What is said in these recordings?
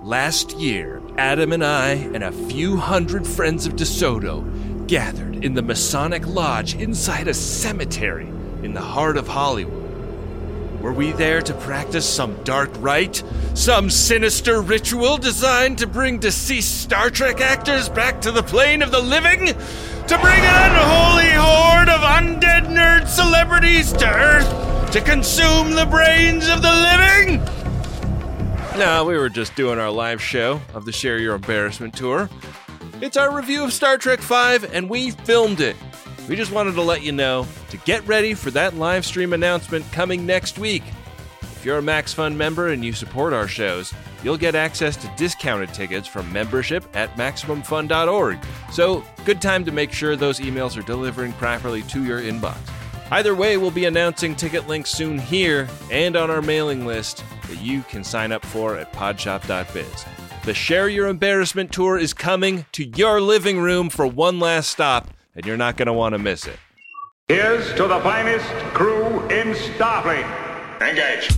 Last year, Adam and I and a few hundred friends of DeSoto gathered in the Masonic Lodge inside a cemetery in the heart of Hollywood. Were we there to practice some dark rite? Some sinister ritual designed to bring deceased Star Trek actors back to the plane of the living? To bring an unholy horde of undead nerd celebrities to Earth to consume the brains of the living? No, we were just doing our live show of the Share Your Embarrassment tour. It's our review of Star Trek V, and we filmed it. We just wanted to let you know to get ready for that live stream announcement coming next week. If you're a MaxFun member and you support our shows, you'll get access to discounted tickets from membership at MaximumFun.org. So, good time to make sure those emails are delivering properly to your inbox. Either way, we'll be announcing ticket links soon here and on our mailing list that you can sign up for at podshop.biz. The Share Your Embarrassment tour is coming to your living room for one last stop, and you're not going to want to miss it. Here's to the finest crew in Starfleet. Engage.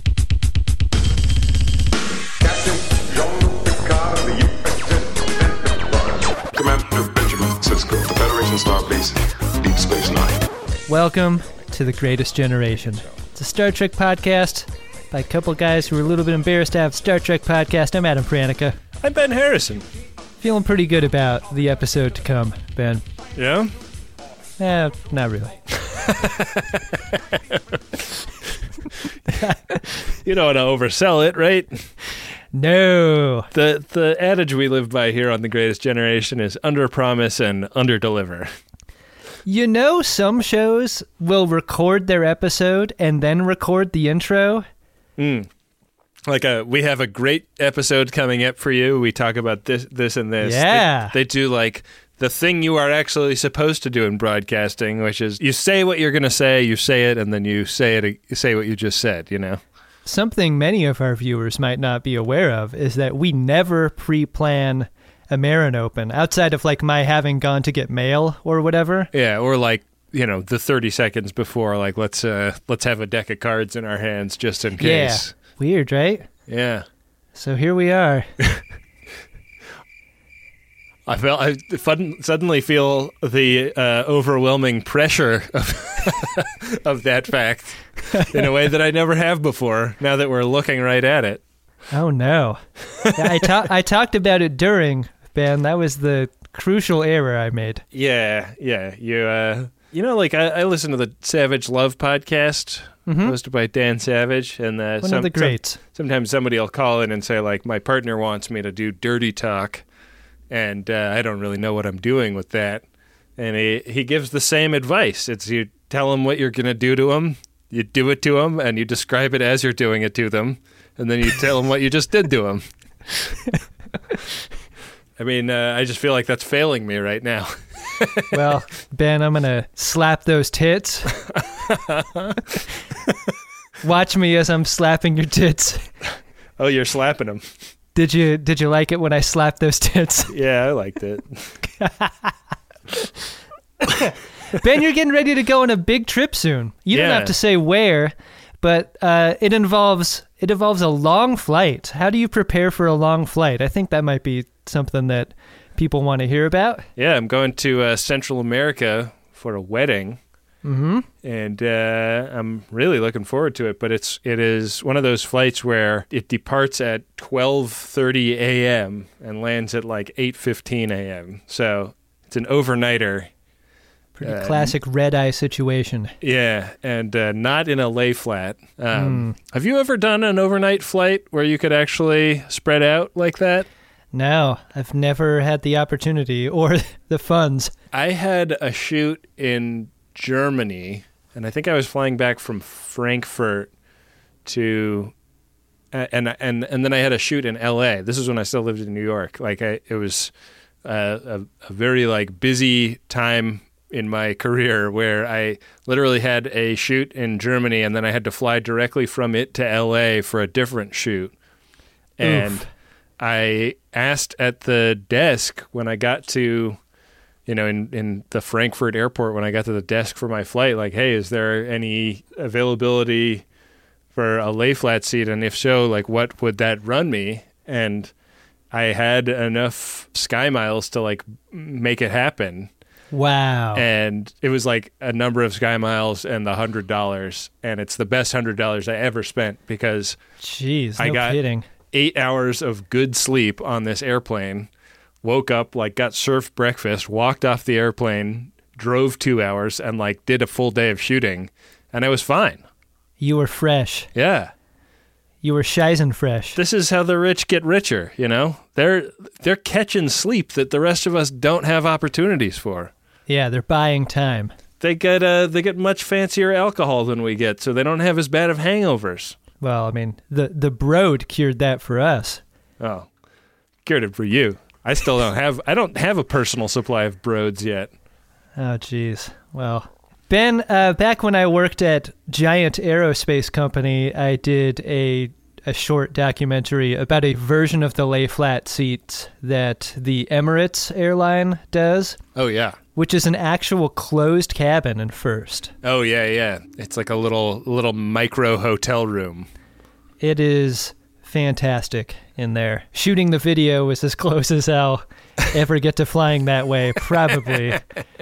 Captain Jean-Luc Picard of the USS Commander Benjamin Sisko, the Federation Starbase, Deep Space Nine. Welcome to The Greatest Generation. It's a Star Trek podcast by a couple guys who are a little bit embarrassed to have a Star Trek podcast. I'm Adam Pranica. I'm Ben Harrison. Feeling pretty good about the episode to come, Ben. Yeah? Not really. You don't want to oversell it, right? No. The adage we live by here on The Greatest Generation is under-promise and under-deliver. You know, some shows will record their episode and then record the intro. Like we have a great episode coming up for you. We talk about this, and this. Yeah. They do like the thing you are actually supposed to do in broadcasting, which is you say what you're going to say, you say it, and then you say what you just said, you know? Something many of our viewers might not be aware of is that we never pre-plan a Marin Open, outside of like my having gone to get mail or whatever. Yeah, or like, you know, the 30 seconds before, like let's have a deck of cards in our hands just in case. Yeah. Weird, right? Yeah. So here we are. I suddenly feel the overwhelming pressure of that fact in a way that I never have before, now that we're looking right at it. Oh, no. Yeah, I talked about it during, Ben. That was the crucial error I made. Yeah. You know, like I listen to the Savage Love podcast, hosted by Dan Savage, and one of the greats. Sometimes somebody will call in and say, like, my partner wants me to do dirty talk, and I don't really know what I'm doing with that. And he gives the same advice. It's you tell him what you're going to do to him, you do it to him, and you describe it as you're doing it to them, and then you tell him what you just did to him. I mean, I just feel like that's failing me right now. Well, Ben, I'm going to slap those tits. Watch me as I'm slapping your tits. Oh, you're slapping them. Did you like it when I slapped those tits? Yeah, I liked it. Ben, you're getting ready to go on a big trip soon. You don't have to say where, but it involves a long flight. How do you prepare for a long flight? I think that might be something that people want to hear about. Yeah, I'm going to Central America for a wedding. Mm-hmm. And I'm really looking forward to it, but it is one of those flights where it departs at 12:30 a.m. and lands at like 8:15 a.m. So it's an overnighter. Pretty classic red-eye situation. Yeah, and not in a lay flat. Have you ever done an overnight flight where you could actually spread out like that? No, I've never had the opportunity or the funds. I had a shoot in Germany, and I think I was flying back from Frankfurt to, and then I had a shoot in L.A. This is when I still lived in New York. Like it was a very like busy time in my career where I literally had a shoot in Germany, and then I had to fly directly from it to L.A. for a different shoot. And Oof. I asked at the desk when I got to, you know, in the Frankfurt airport, when I got to the desk for my flight, like, hey, is there any availability for a lay flat seat? And if so, like, what would that run me? And I had enough Sky Miles to like make it happen. Wow. And it was like a number of Sky Miles and the $100. And it's the best $100 I ever spent because jeez, I got kidding. 8 hours of good sleep on this airplane, woke up, like got served breakfast, walked off the airplane, drove 2 hours and like did a full day of shooting. And I was fine. You were fresh. Yeah. You were shizen fresh. This is how the rich get richer, you know? They're catching sleep that the rest of us don't have opportunities for. Yeah, they're buying time. They get much fancier alcohol than we get, so they don't have as bad of hangovers. Well, I mean, the Broad cured that for us. Oh, cured it for you. I don't have a personal supply of Broads yet. Oh, geez. Well, Ben, back when I worked at Giant Aerospace Company, I did a short documentary about a version of the lay flat seats that the Emirates airline does. Oh, yeah. Which is an actual closed cabin in first. Oh, yeah. It's like a little micro hotel room. It is fantastic in there. Shooting the video is as close as I'll ever get to flying that way, probably.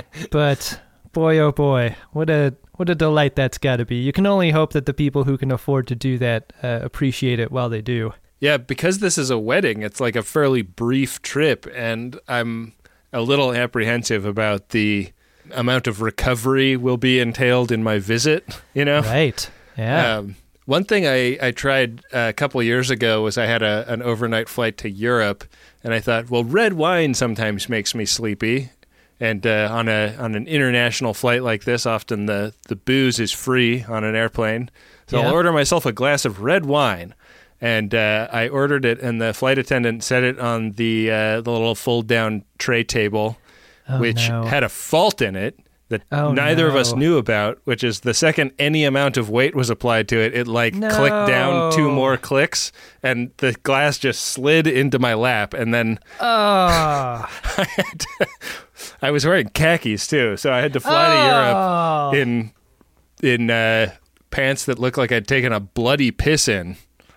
But boy, oh boy, what a delight that's got to be. You can only hope that the people who can afford to do that appreciate it while they do. Yeah, because this is a wedding, it's like a fairly brief trip, and I'm a little apprehensive about the amount of recovery will be entailed in my visit, you know? Right, yeah. One thing I tried a couple years ago was I had an overnight flight to Europe, and I thought, well, red wine sometimes makes me sleepy. And on an international flight like this, often the booze is free on an airplane. So Yeah. I'll order myself a glass of red wine. And I ordered it, and the flight attendant set it on the little fold-down tray table, which no. had a fault in it that Oh, neither of us no. knew about, which is the second any amount of weight was applied to it, it clicked down 2 more clicks, and the glass just slid into my lap, and then Oh. I was wearing khakis too, so I had to fly to Europe in pants that looked like I'd taken a bloody piss in.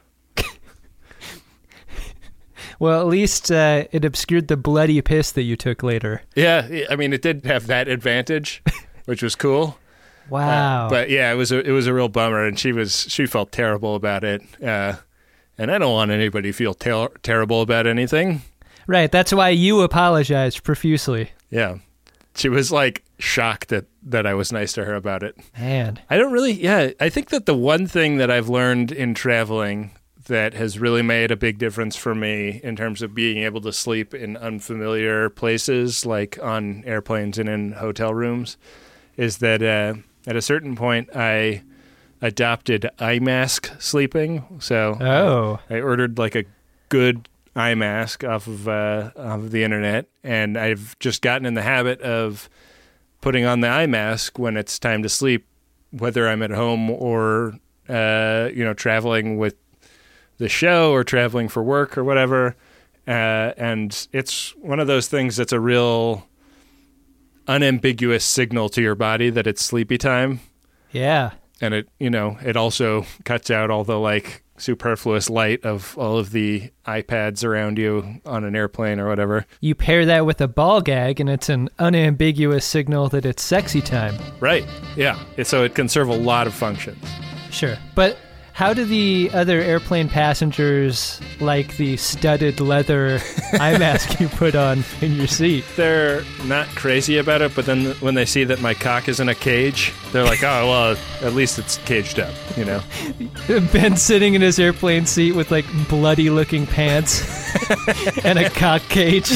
Well, at least it obscured the bloody piss that you took later. Yeah, I mean, it did have that advantage, which was cool. Wow. But yeah, it was a real bummer, and she felt terrible about it. And I don't want anybody to feel terrible about anything. Right, that's why you apologized profusely. Yeah, she was like shocked that I was nice to her about it. Man. I think that the one thing that I've learned in traveling that has really made a big difference for me in terms of being able to sleep in unfamiliar places, like on airplanes and in hotel rooms, is that at a certain point I adopted eye mask sleeping. So I ordered like a good eye mask off of the internet, and I've just gotten in the habit of putting on the eye mask when it's time to sleep, whether I'm at home or traveling with the show or traveling for work or whatever. And it's one of those things that's a real unambiguous signal to your body that it's sleepy time. Yeah. And it also cuts out all the like superfluous light of all of the iPads around you on an airplane or whatever. You pair that with a ball gag, and it's an unambiguous signal that it's sexy time. Right. Yeah. So it can serve a lot of functions. Sure. But how do the other airplane passengers like the studded leather eye mask you put on in your seat? They're not crazy about it, but then when they see that my cock is in a cage, they're like, oh, well, at least it's caged up, you know? Ben's sitting in his airplane seat with like bloody looking pants and a cock cage.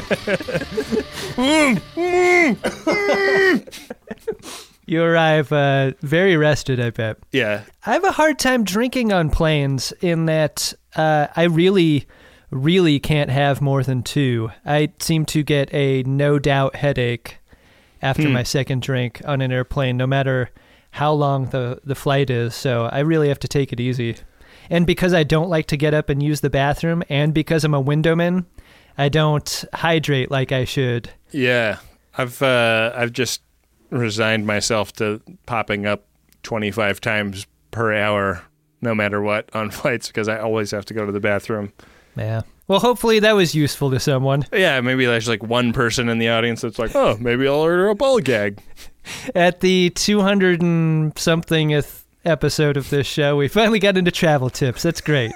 You arrive very rested, I bet. Yeah. I have a hard time drinking on planes in that I really, really can't have more than 2. I seem to get a no-doubt headache after my second drink on an airplane, no matter how long the flight is. So I really have to take it easy. And because I don't like to get up and use the bathroom, and because I'm a windowman, I don't hydrate like I should. Yeah. I've just resigned myself to popping up 25 times per hour no matter what on flights because I always have to go to the bathroom. Yeah. Well, hopefully that was useful to someone. Yeah, maybe there's like one person in the audience that's like, oh, maybe I'll order a ball gag. At the 200 and somethingth episode of this show, we finally got into travel tips. That's great.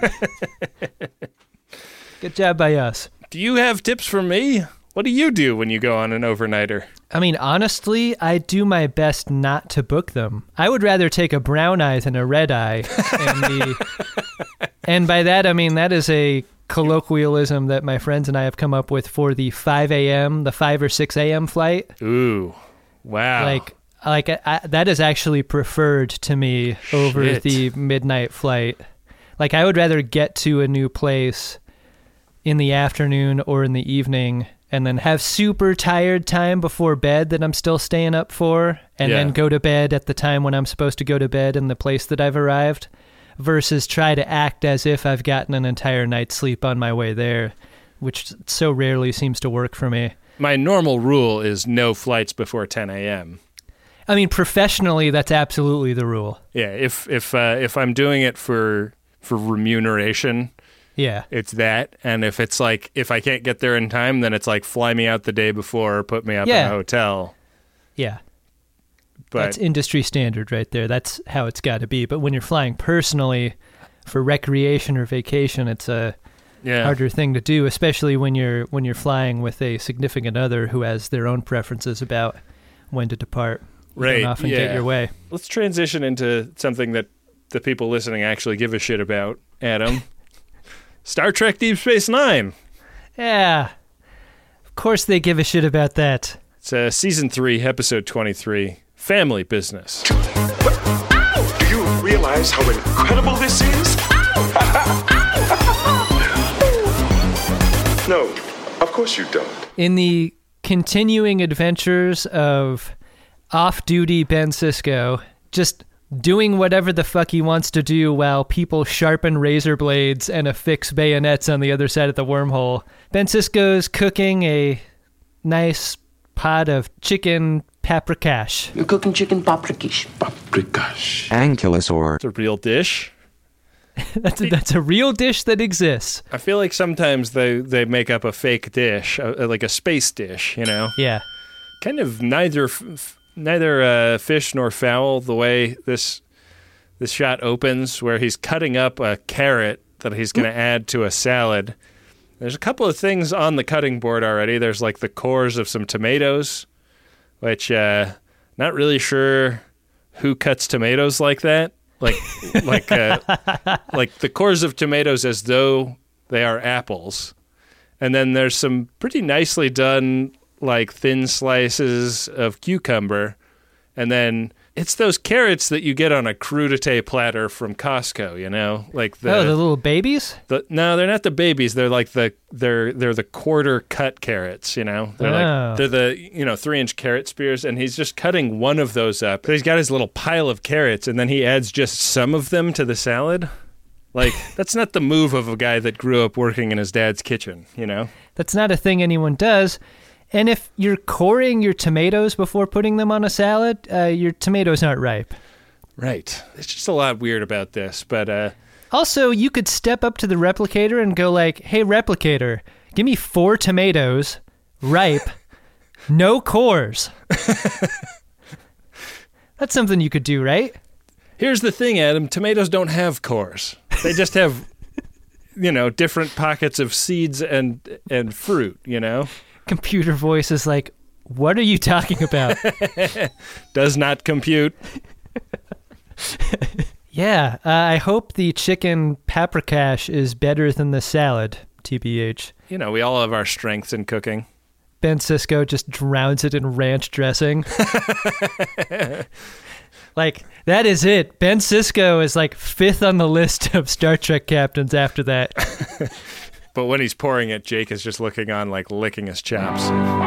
Good job by us. Do you have tips for me? What do you do when you go on an overnighter? I mean, honestly, I do my best not to book them. I would rather take a brown eye than a red eye. And by that, I mean, that is a colloquialism that my friends and I have come up with for the 5 a.m., the 5 or 6 a.m. flight. Ooh, wow. That is actually preferred to me over the midnight flight. Like, I would rather get to a new place in the afternoon or in the evening and then have super tired time before bed that I'm still staying up for, and then go to bed at the time when I'm supposed to go to bed in the place that I've arrived, versus try to act as if I've gotten an entire night's sleep on my way there, which so rarely seems to work for me. My normal rule is no flights before 10 a.m. I mean, professionally, that's absolutely the rule. Yeah, if I'm doing it for remuneration, yeah, it's that. And if it's like, if I can't get there in time, then it's like fly me out the day before or put me up in a hotel. Yeah. But that's industry standard right there. That's how it's got to be. But when you're flying personally for recreation or vacation, it's a harder thing to do, especially when you're flying with a significant other who has their own preferences about when to depart. You don't often get your way. Let's transition into something that the people listening actually give a shit about, Adam. Star Trek Deep Space Nine. Yeah. Of course they give a shit about that. It's Season 3, Episode 23, Family Business. Do you realize how incredible this is? No, of course you don't. In the continuing adventures of off-duty Ben Sisko, just doing whatever the fuck he wants to do while people sharpen razor blades and affix bayonets on the other side of the wormhole, Ben Sisko's cooking a nice pot of chicken paprikash. You're cooking chicken paprikash. Paprikash. Ankylosaur. It's a real dish. That's a real dish that exists. I feel like sometimes they make up a fake dish, like a space dish, you know? Yeah. Kind of neither fish nor fowl, the way this shot opens, where he's cutting up a carrot that he's going to add to a salad. There's a couple of things on the cutting board already. There's like the cores of some tomatoes, which not really sure who cuts tomatoes like that. Like the cores of tomatoes as though they are apples. And then there's some pretty nicely done like thin slices of cucumber. And then it's those carrots that you get on a crudité platter from Costco, you know? Like the little babies? No, they're not the babies. They're like they're the quarter cut carrots, you know? They're the 3-inch carrot spears, and he's just cutting one of those up. So he's got his little pile of carrots, and then he adds just some of them to the salad. Like, that's not the move of a guy that grew up working in his dad's kitchen, you know? That's not a thing anyone does. And if you're coring your tomatoes before putting them on a salad, your tomatoes aren't ripe. Right. It's just a lot weird about this, but... Also, you could step up to the replicator and go like, hey, replicator, give me 4 tomatoes, ripe, no cores. That's something you could do, right? Here's the thing, Adam. Tomatoes don't have cores. They just have, different pockets of seeds and fruit, you know? Computer voice is like, what are you talking about? Does not compute. Yeah, I hope the chicken paprikash is better than the salad, TBH. You know, we all have our strengths in cooking. Ben Sisko just drowns it in ranch dressing. Like, that is it. Ben Sisko is like 5th on the list of Star Trek captains after that. But when he's pouring it, Jake is just looking on, like licking his chops.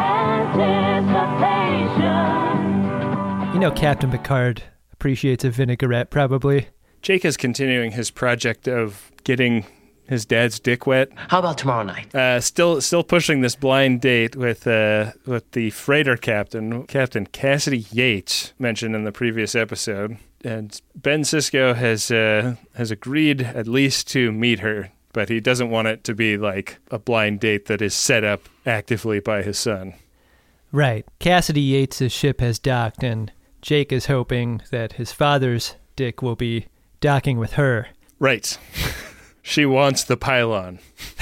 You know, Captain Picard appreciates a vinaigrette, probably. Jake is continuing his project of getting his dad's dick wet. How about tomorrow night? Still pushing this blind date with the freighter captain, Captain Cassidy Yates, mentioned in the previous episode. And Ben Sisko has agreed at least to meet her but he doesn't want it to be like a blind date that is set up actively by his son. Right. Cassidy Yates' ship has docked, and Jake is hoping that his father's Dick will be docking with her. Right. She wants the pylon.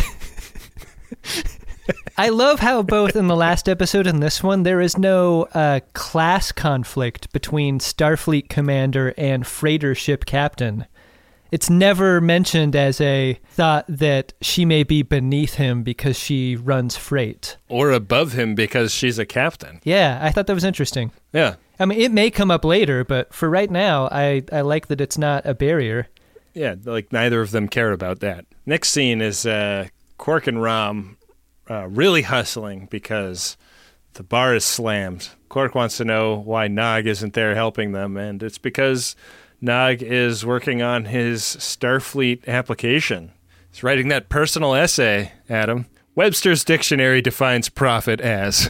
I love how both in the last episode and this one, there is no class conflict between Starfleet commander and freighter ship captain. It's never mentioned as a thought that she may be beneath him because she runs freight. Or above him because she's a captain. Yeah, I thought that was interesting. Yeah. I mean, it may come up later, but for right now, I like that it's not a barrier. Yeah, like neither of them care about that. Next scene is Quark and Rom really hustling because the bar is slammed. Quark wants to know why Nog isn't there helping them, and it's because Nog is working on his Starfleet application. He's writing that personal essay, Adam. Webster's dictionary defines prophet as...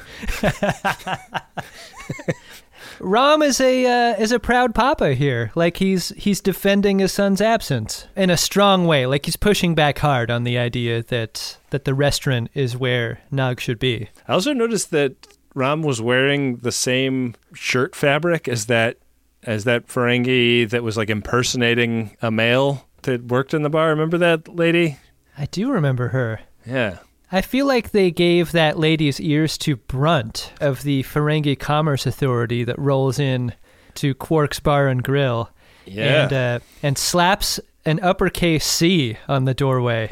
Rom is a proud papa here. Like he's defending his son's absence in a strong way. Like he's pushing back hard on the idea that the restaurant is where Nog should be. I also noticed that Rom was wearing the same shirt fabric as that Ferengi that was like impersonating a male that worked in the bar. Remember that lady? I do remember her. Yeah. I feel like they gave that lady's ears to Brunt of the Ferengi Commerce Authority that rolls in to Quark's Bar and Grill. Yeah. And slaps an uppercase C on the doorway.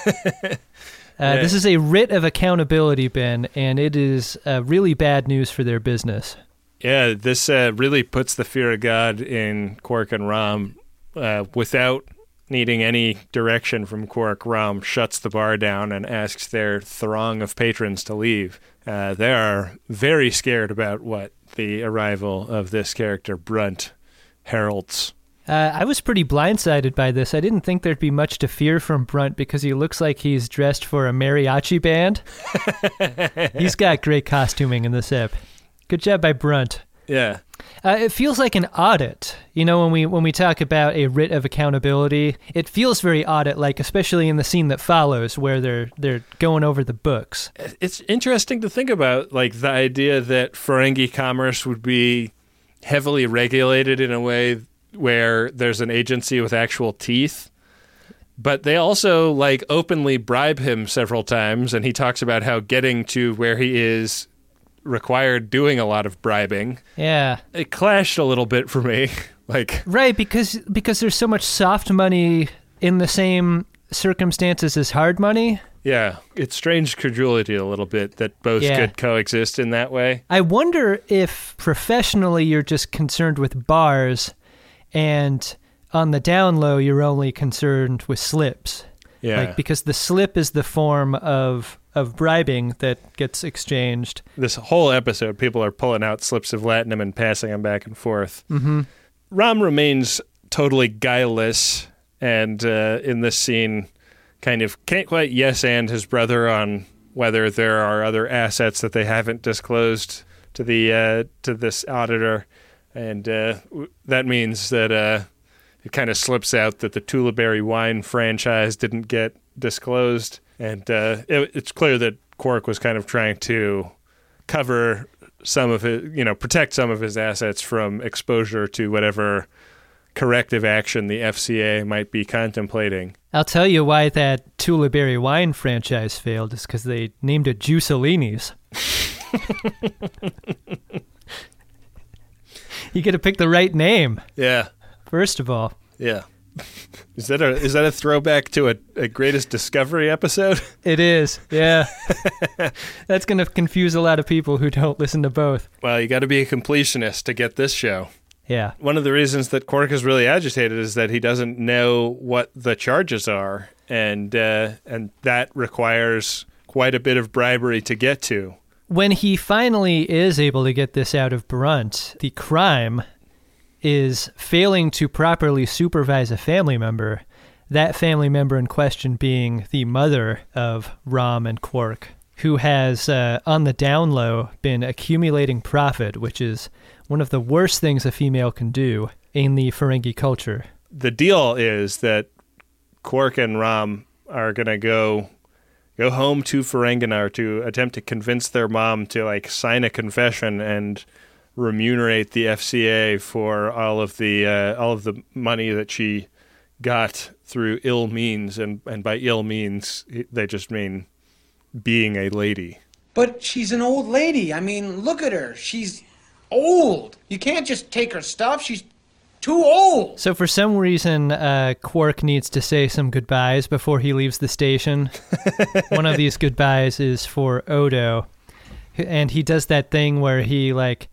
Yeah. This is a writ of accountability, Ben, and it is really bad news for their business. Yeah, this really puts the fear of God in Quark and Rom without needing any direction from Quark. Rom shuts the bar down and asks their throng of patrons to leave. They are very scared about what the arrival of this character, Brunt, heralds. I was pretty blindsided by this. I didn't think there'd be much to fear from Brunt because he looks like he's dressed for a mariachi band. He's got great costuming in this ep. Good job by Brunt. Yeah. It feels like an audit. You know, when we talk about a writ of accountability, it feels very audit-like, especially in the scene that follows where they're going over the books. It's interesting to think about, like, the idea that Ferengi commerce would be heavily regulated in a way where there's an agency with actual teeth. But they also, like, openly bribe him several times, and he talks about how getting to where he is required doing a lot of bribing. Yeah. It clashed a little bit for me. Right, because there's so much soft money in the same circumstances as hard money. Yeah, it's strange credulity a little bit that both could coexist in that way. I wonder if professionally you're just concerned with bars and on the down low you're only concerned with slips. Yeah. Like, because the slip is the form of bribing that gets exchanged. This whole episode, people are pulling out slips of latinum and passing them back and forth. Mm-hmm. Rom remains totally guileless, and in this scene, kind of can't quite yes-and his brother on whether there are other assets that they haven't disclosed to this auditor, and that means that it kind of slips out that the Tullaberry wine franchise didn't get disclosed. And it's clear that Quark was kind of trying to cover some of it, protect some of his assets from exposure to whatever corrective action the FCA might be contemplating. I'll tell you why that Tullaberry wine franchise failed is because they named it Juicellini's. You got to pick the right name. Yeah. First of all. Yeah. Is that a throwback to a Greatest Discovery episode? It is, yeah. That's going to confuse a lot of people who don't listen to both. Well, you got to be a completionist to get this show. Yeah. One of the reasons that Quark is really agitated is that he doesn't know what the charges are, and that requires quite a bit of bribery to get to. When he finally is able to get this out of Brunt, the crime is failing to properly supervise a family member, that family member in question being the mother of Rom and Quark, who has, on the down low, been accumulating profit, which is one of the worst things a female can do in the Ferengi culture. The deal is that Quark and Rom are going to go home to Ferenginar to attempt to convince their mom to like sign a confession and remunerate the FCA for all of the money that she got through ill means, and by ill means they just mean being a lady. But she's an old lady. I mean, look at her. She's old. You can't just take her stuff. She's too old. So for some reason, Quark needs to say some goodbyes before he leaves the station. One of these goodbyes is for Odo, and he does that thing where he like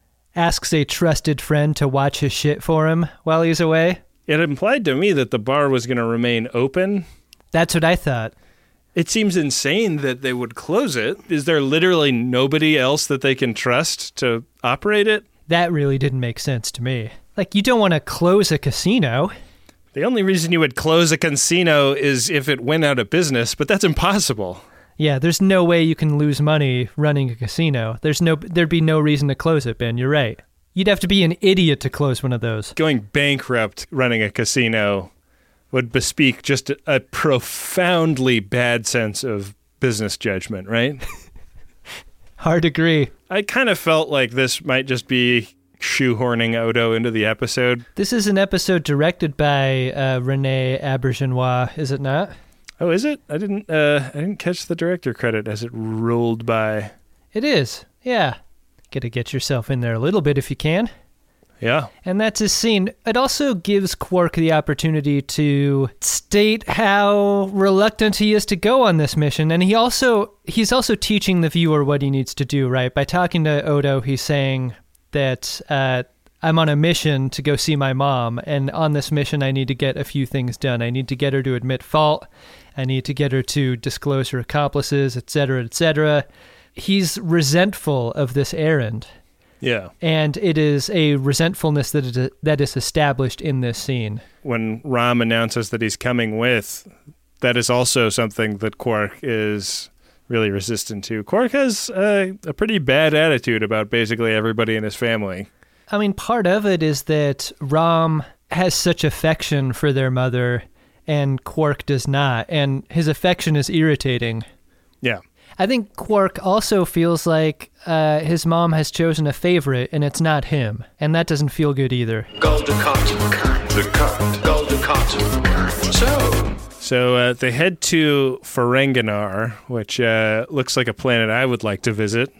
asks a trusted friend to watch his shit for him while he's away. It implied to me that the bar was going to remain open. That's what I thought. It seems insane that they would close it. Is there literally nobody else that they can trust to operate it? That really didn't make sense to me. Like, you don't want to close a casino. The only reason you would close a casino is if it went out of business, but that's impossible. Yeah, there's no way you can lose money running a casino. There'd be no reason to close it, Ben. You're right. You'd have to be an idiot to close one of those. Going bankrupt running a casino would bespeak just a profoundly bad sense of business judgment, right? Hard to agree. I kind of felt like this might just be shoehorning Odo into the episode. This is an episode directed by Rene Auberjonois, is it not? Oh, is it? I didn't catch the director credit as it rolled by. It is, yeah. Gotta get yourself in there a little bit if you can. Yeah. And that's his scene. It also gives Quark the opportunity to state how reluctant he is to go on this mission. And he's also teaching the viewer what he needs to do, right? By talking to Odo, he's saying that I'm on a mission to go see my mom. And on this mission, I need to get a few things done. I need to get her to admit fault. I need to get her to disclose her accomplices, etc., etc. He's resentful of this errand. Yeah. And it is a resentfulness that is established in this scene. When Rom announces that he's coming with, that is also something that Quark is really resistant to. Quark has a pretty bad attitude about basically everybody in his family. I mean, part of it is that Rom has such affection for their mother and Quark does not. And his affection is irritating. Yeah. I think Quark also feels like his mom has chosen a favorite and it's not him. And that doesn't feel good either. Golden cotton. The cut. Golden cotton. So they head to Ferenginar, which looks like a planet I would like to visit.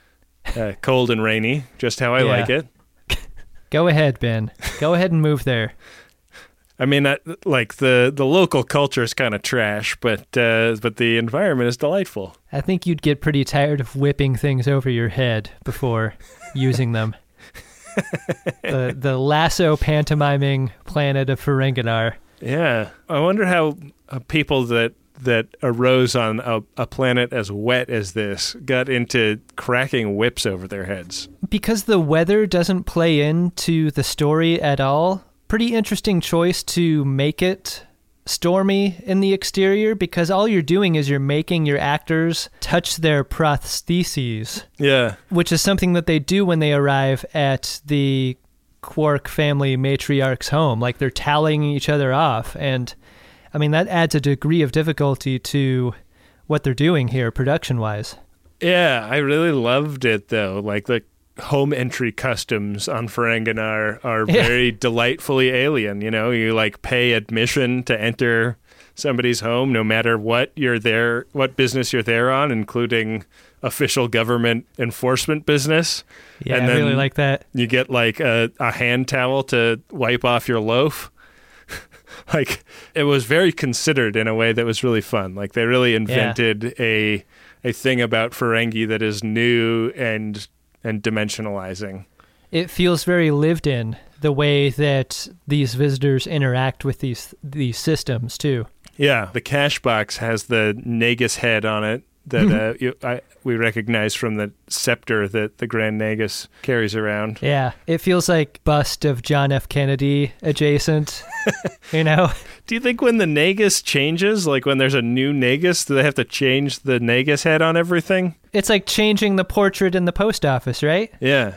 Cold and rainy, just how I like it. Go ahead, Ben. Go ahead and move there. I mean, like the local culture is kind of trash, but the environment is delightful. I think you'd get pretty tired of whipping things over your head before using them. The lasso pantomiming planet of Ferenginar. Yeah, I wonder how people that arose on a planet as wet as this got into cracking whips over their heads. Because the weather doesn't play into the story at all. Pretty interesting choice to make it stormy in the exterior, because all you're doing is you're making your actors touch their prostheses. Yeah. Which is something that they do when they arrive at the Quark family matriarch's home. Like, they're tallying each other off. And, I mean, that adds a degree of difficulty to what they're doing here production-wise. Yeah, I really loved it, though. Like, the home entry customs on Ferenginar are very delightfully alien. You know, you like pay admission to enter somebody's home, no matter what business you're there on, including official government enforcement business. Yeah, and I really like that. You get like a hand towel to wipe off your loaf. Like, it was very considered in a way that was really fun. Like, they really invented a thing about Ferengi that is new and dimensionalizing. It feels very lived in, the way that these visitors interact with these systems too. Yeah, the cash box has the Nagus head on it that we recognize from the scepter that the Grand Nagus carries around. Yeah, it feels like bust of John F. Kennedy adjacent, you know? Do you think when the Nagus changes, like when there's a new Nagus, do they have to change the Nagus head on everything? It's like changing the portrait in the post office, right? Yeah.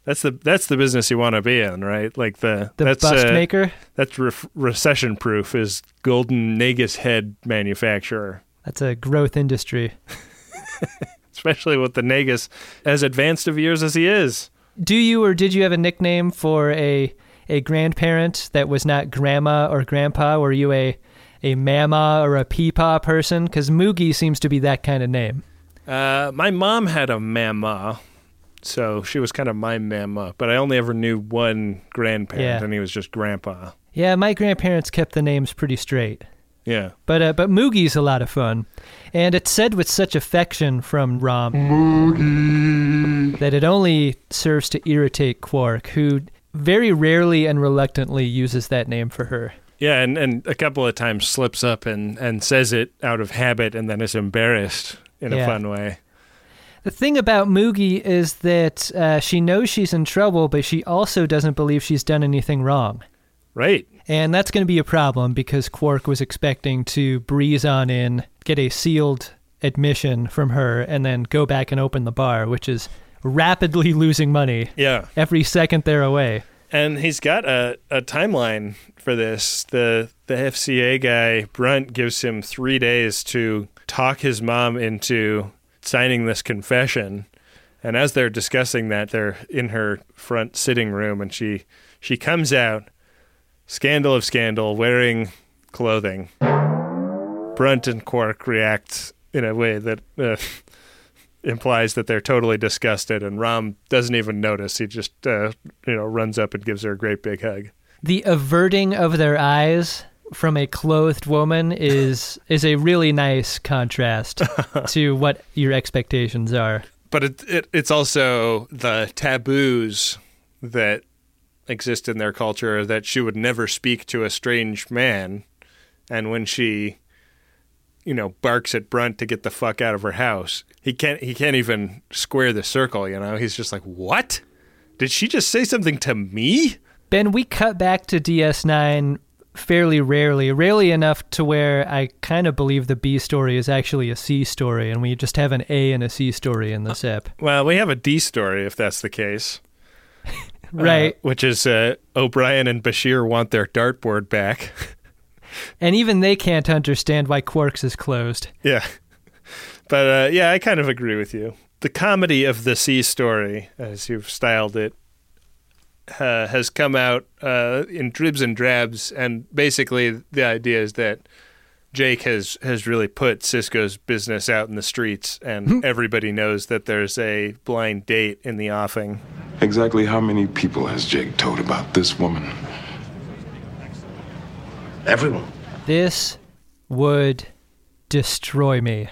That's the business you want to be in, right? Like that's bust maker. That's recession proof. Is golden Nagus head manufacturer. That's a growth industry. Especially with the Nagus as advanced of years as he is. Do you or did you have a nickname for a grandparent that was not grandma or grandpa? Were you a mama or a peepaw person? Because Moogie seems to be that kind of name. My mom had a mama, so she was kind of my mama, but I only ever knew one grandparent, and he was just grandpa. Yeah, my grandparents kept the names pretty straight. Yeah. But Moogie's a lot of fun. And it's said with such affection from Rom Moogie that it only serves to irritate Quark, who very rarely and reluctantly uses that name for her. Yeah, and a couple of times slips up and says it out of habit and then is embarrassed in a fun way. The thing about Moogie is that she knows she's in trouble, but she also doesn't believe she's done anything wrong. Right. And that's going to be a problem because Quark was expecting to breeze on in, get a sealed admission from her, and then go back and open the bar, which is rapidly losing money. Yeah. Every second they're away. And he's got a timeline for this. The FCA guy, Brunt, gives him 3 days to talk his mom into signing this confession. And as they're discussing that, they're in her front sitting room, and she comes out, scandal of scandal, wearing clothing. Brunt and Quark react in a way that implies that they're totally disgusted, and Rom doesn't even notice. He just runs up and gives her a great big hug. The averting of their eyes from a clothed woman is a really nice contrast to what your expectations are. But it's also the taboos that exist in their culture, that she would never speak to a strange man, and when she barks at Brunt to get the fuck out of her house, he can't even square the circle. He's just like, what? Did she just say something to me? Ben, we cut back to DS9 fairly rarely enough to where I kind of believe the B story is actually a C story, and we just have an A and a C story in this ep. Well, we have a D story if that's the case. Right. Which is O'Brien and Bashir want their dartboard back. And even they can't understand why Quark's is closed. Yeah. But I kind of agree with you. The comedy of the C story, as you've styled it, has come out in dribs and drabs, and basically the idea is that Jake has really put Sisko's business out in the streets, and everybody knows that there's a blind date in the offing. Exactly how many people has Jake told about this woman? Everyone. This would destroy me.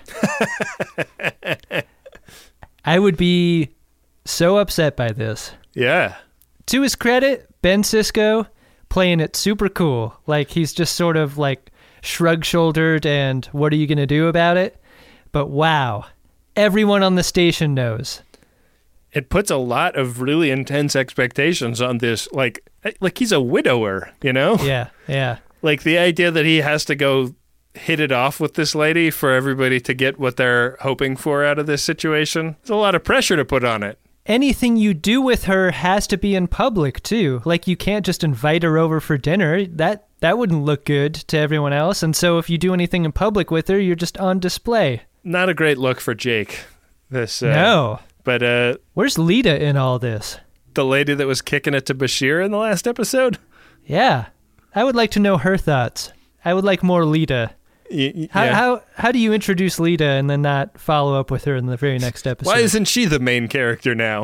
I would be so upset by this. Yeah. To his credit, Ben Sisko playing it super cool. Like, he's just sort of like shrug-shouldered and what are you going to do about it? But wow, everyone on the station knows. It puts a lot of really intense expectations on this. Like he's a widower, Yeah. Like the idea that he has to go hit it off with this lady for everybody to get what they're hoping for out of this situation. There's a lot of pressure to put on it. Anything you do with her has to be in public, too. Like, you can't just invite her over for dinner. That wouldn't look good to everyone else. And so if you do anything in public with her, you're just on display. Not a great look for Jake. No. But where's Lita in all this? The lady that was kicking it to Bashir in the last episode? Yeah. I would like to know her thoughts. I would like more Lita. How do you introduce Lita and then not follow up with her in the very next episode? Why isn't she the main character now?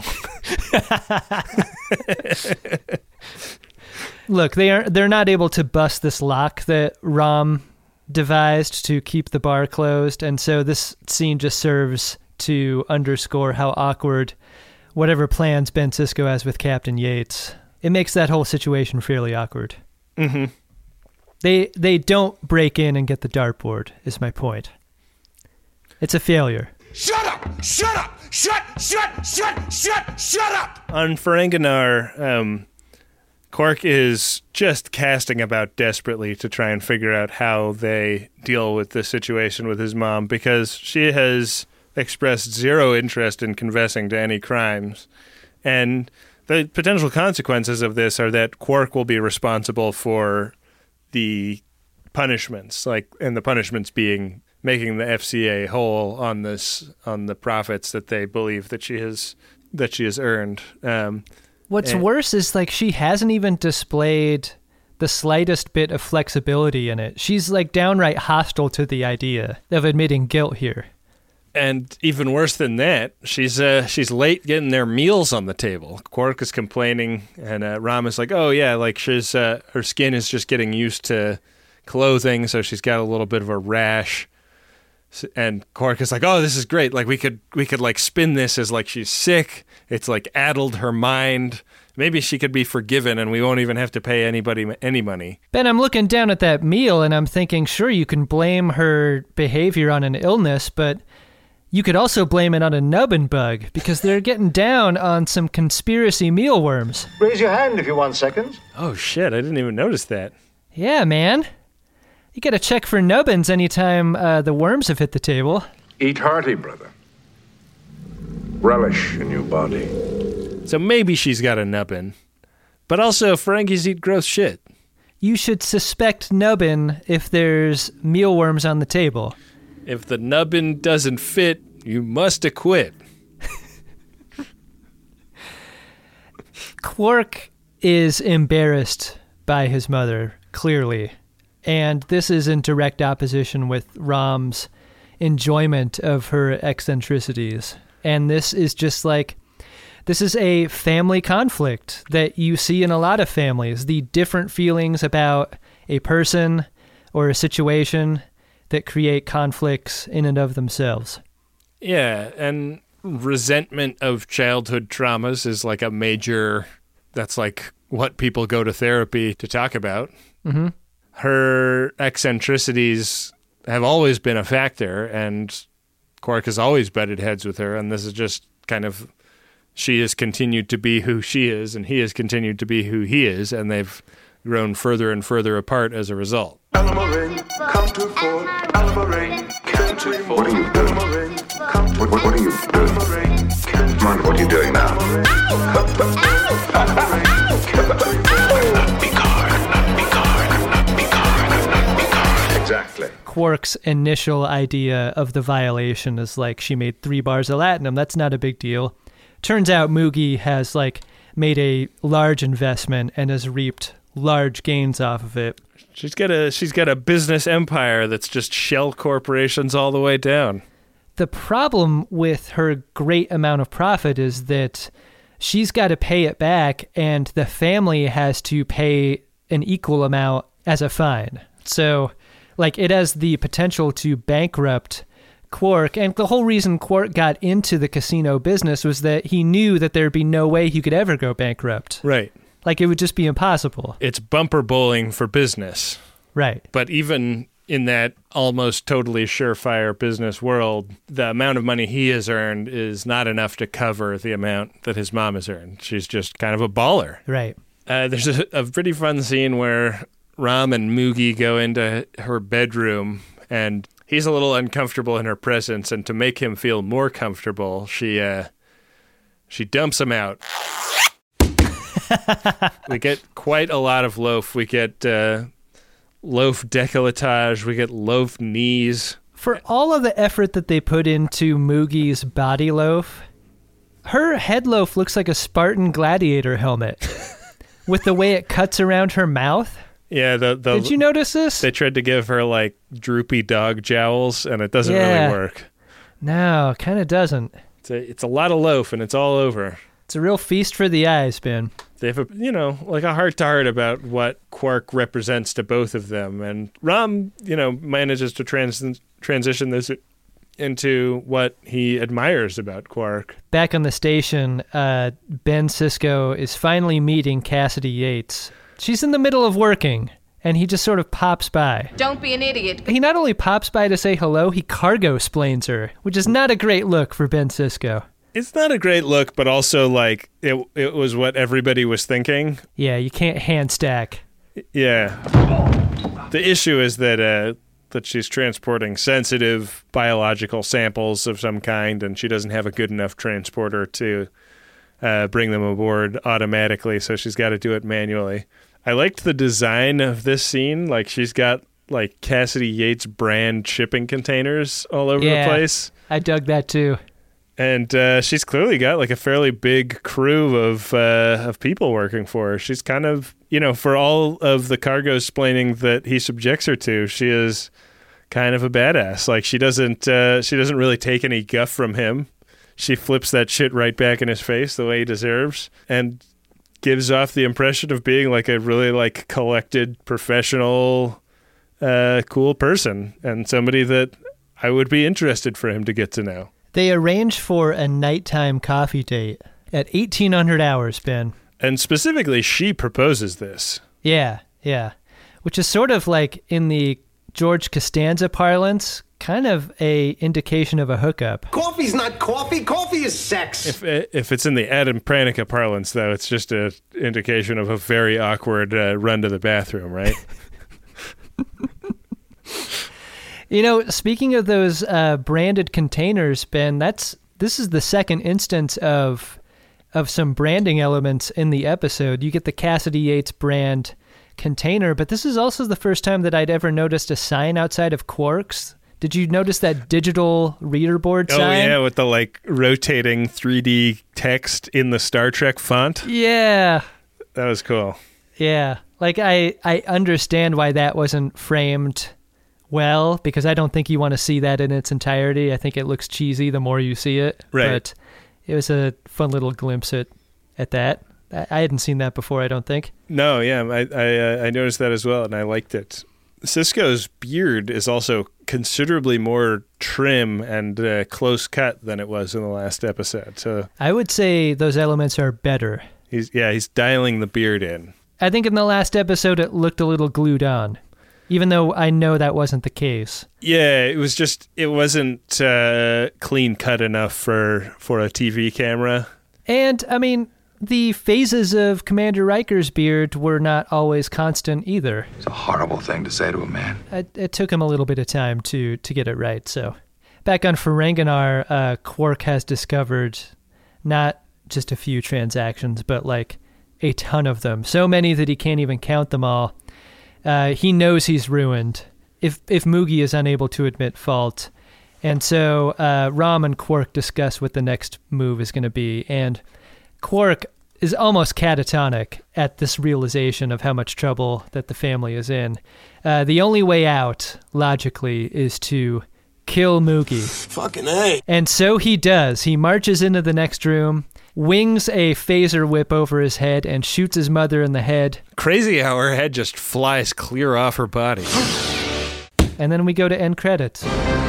Look, they're not able to bust this lock that Rom devised to keep the bar closed, and so this scene just serves to underscore how awkward whatever plans Ben Sisko has with Captain Yates. It makes that whole situation fairly awkward. Mm-hmm. They don't break in and get the dartboard, is my point. It's a failure. Shut up! Shut up! Shut up! On Ferenginar, Quark is just casting about desperately to try and figure out how they deal with this situation with his mom, because she has expressed zero interest in confessing to any crimes. And The potential consequences of this are that Quark will be responsible for the punishments, and the punishments being making the FCA whole on the profits that they believe that she has earned. What's worse is she hasn't even displayed the slightest bit of flexibility in it. She's downright hostile to the idea of admitting guilt here. And even worse than that, she's late getting their meals on the table. Quark is complaining, and Rom is like, "Oh yeah, she's her skin is just getting used to clothing, so she's got a little bit of a rash." And Quark is like, "Oh, this is great. We could spin this as she's sick. It's addled her mind. Maybe she could be forgiven, and we won't even have to pay anybody any money." Ben, I'm looking down at that meal, and I'm thinking, sure, you can blame her behavior on an illness, but you could also blame it on a nubbin bug, because they're getting down on some conspiracy mealworms. Raise your hand if you want seconds. Oh shit! I didn't even notice that. Yeah, man. You gotta check for nubbins anytime the worms have hit the table. Eat hearty, brother. Relish in your body. So maybe she's got a nubbin. But also, Ferengis eat gross shit. You should suspect nubbin if there's mealworms on the table. If the nubbin doesn't fit, you must acquit. Quark is embarrassed by his mother, clearly. And this is in direct opposition with Rom's enjoyment of her eccentricities. And this is just this is a family conflict that you see in a lot of families. The different feelings about a person or a situation that create conflicts in and of themselves. Yeah, and resentment of childhood traumas is a major, that's what people go to therapy to talk about. Mm-hmm. Her eccentricities have always been a factor, and Quark has always butted heads with her, and this is just she has continued to be who she is, and he has continued to be who he is, and they've grown further and further apart as a result. Alamarin, come to Fort. Alamarin, come to Fort. What are you doing? What are you doing? Come on, what are you doing now? Exactly. Quark's initial idea of the violation is she made 3 bars of latinum. That's not a big deal. Turns out Moogie has made a large investment and has reaped large gains off of it. She's got a business empire that's just shell corporations all the way down. The problem with her great amount of profit is that she's got to pay it back, and the family has to pay an equal amount as a fine. So, it has the potential to bankrupt Quark, and the whole reason Quark got into the casino business was that he knew that there'd be no way he could ever go bankrupt. Right. It would just be impossible. It's bumper bowling for business. Right. But even in that almost totally surefire business world, the amount of money he has earned is not enough to cover the amount that his mom has earned. She's just kind of a baller. Right. There's a pretty fun scene where Rom and Moogie go into her bedroom, and he's a little uncomfortable in her presence, and to make him feel more comfortable, she dumps him out. We get quite a lot of loaf. We get loaf décolletage. We get loaf knees. For all of the effort that they put into Moogie's body loaf, her head loaf looks like a Spartan gladiator helmet with the way it cuts around her mouth. Yeah, did you notice this? They tried to give her droopy dog jowls, and it doesn't really work. No, kind of doesn't. It's a lot of loaf, and it's all over. It's a real feast for the eyes, Ben. They have a heart-to-heart about what Quark represents to both of them, and Rom, manages to transition this into what he admires about Quark. Back on the station, Ben Sisko is finally meeting Cassidy Yates. She's in the middle of working, and he just sort of pops by. Don't be an idiot. He not only pops by to say hello, he cargo-splains her, which is not a great look for Ben Sisko. It's not a great look, but also, it was what everybody was thinking. Yeah, you can't hand stack. Yeah. The issue is that she's transporting sensitive biological samples of some kind, and she doesn't have a good enough transporter to bring them aboard automatically, so she's got to do it manually. I liked the design of this scene. Like, she's got like Cassidy Yates brand shipping containers all over the place. I dug that too. And she's clearly got like a fairly big crew of people working for her. She's kind of, for all of the cargo splaining that he subjects her to, she is kind of a badass. Like, she doesn't really take any guff from him. She flips that shit right back in his face the way he deserves, and gives off the impression of being like a really like collected, professional, cool person, and somebody that I would be interested for him to get to know. They arrange for a nighttime coffee date at 1800 hours, Ben. And specifically, she proposes this. Yeah. Which is sort of like, in the George Costanza parlance, kind of a indication of a hookup. Coffee's not coffee. Coffee is sex. If it's in the Adam Pranica parlance, though, it's just an indication of a very awkward run to the bathroom, right? Speaking of those branded containers, Ben, this is the second instance of some branding elements in the episode. You get the Cassidy Yates brand container, but this is also the first time that I'd ever noticed a sign outside of Quark's. Did you notice that digital reader board sign? Oh, yeah, with the like rotating 3D text in the Star Trek font? Yeah. That was cool. Yeah. Like, I understand why that wasn't framed well, because I don't think you want to see that in its entirety. I think it looks cheesy the more you see it. Right. But it was a fun little glimpse at that. I hadn't seen that before, I don't think. No, yeah, I noticed that as well, and I liked it. Sisko's beard is also considerably more trim and close cut than it was in the last episode. So I would say those elements are better. He's dialing the beard in. I think in the last episode it looked a little glued on, even though I know that wasn't the case. Yeah, it wasn't clean cut enough for a TV camera. And I mean, the phases of Commander Riker's beard were not always constant either. It's a horrible thing to say to a man. It took him a little bit of time to get it right. So back on Ferenginar, Quark has discovered not just a few transactions, but like a ton of them. So many that he can't even count them all. He knows he's ruined if Moogie is unable to admit fault. And so Rom and Quark discuss what the next move is going to be. And Quark is almost catatonic at this realization of how much trouble that the family is in. The only way out, logically, is to kill Moogie. Fucking A. And so he does. He marches into the next room, wings a phaser whip over his head, and shoots his mother in the head. Crazy how her head just flies clear off her body. And then we go to end credits.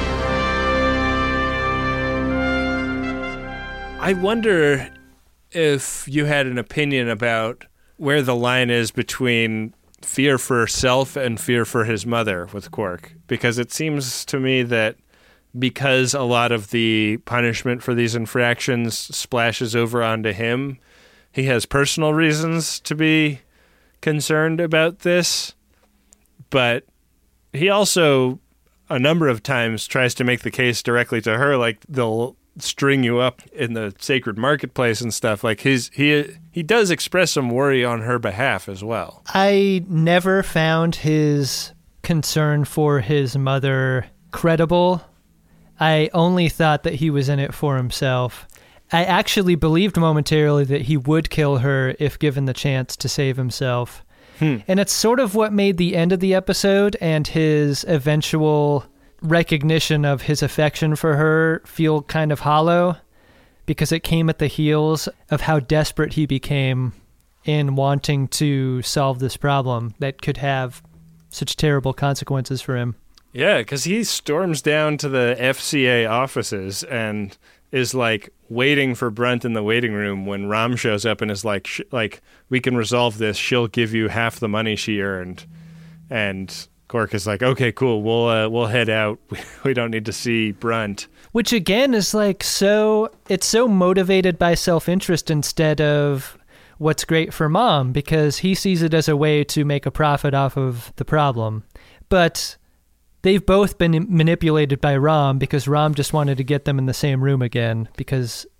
I wonder if you had an opinion about where the line is between fear for self and fear for his mother with Quark. Because it seems to me that because a lot of the punishment for these infractions splashes over onto him, he has personal reasons to be concerned about this. But he also, a number of times, tries to make the case directly to her, like they'll string you up in the sacred marketplace and stuff. Like he does express some worry on her behalf as well. I never found his concern for his mother credible. I only thought that he was in it for himself. I actually believed momentarily that he would kill her if given the chance to save himself. And it's sort of what made the end of the episode and his eventual recognition of his affection for her feel kind of hollow, because it came at the heels of how desperate he became in wanting to solve this problem that could have such terrible consequences for him. Yeah, because he storms down to the FCA offices and is like waiting for Brunt in the waiting room when Rom shows up and is like, we can resolve this. She'll give you half the money she earned. And Quark is like, okay, cool. We'll head out. We don't need to see Brunt. Which again is like it's so motivated by self-interest instead of what's great for Mom, because he sees it as a way to make a profit off of the problem. But they've both been manipulated by Rom, because Rom just wanted to get them in the same room again because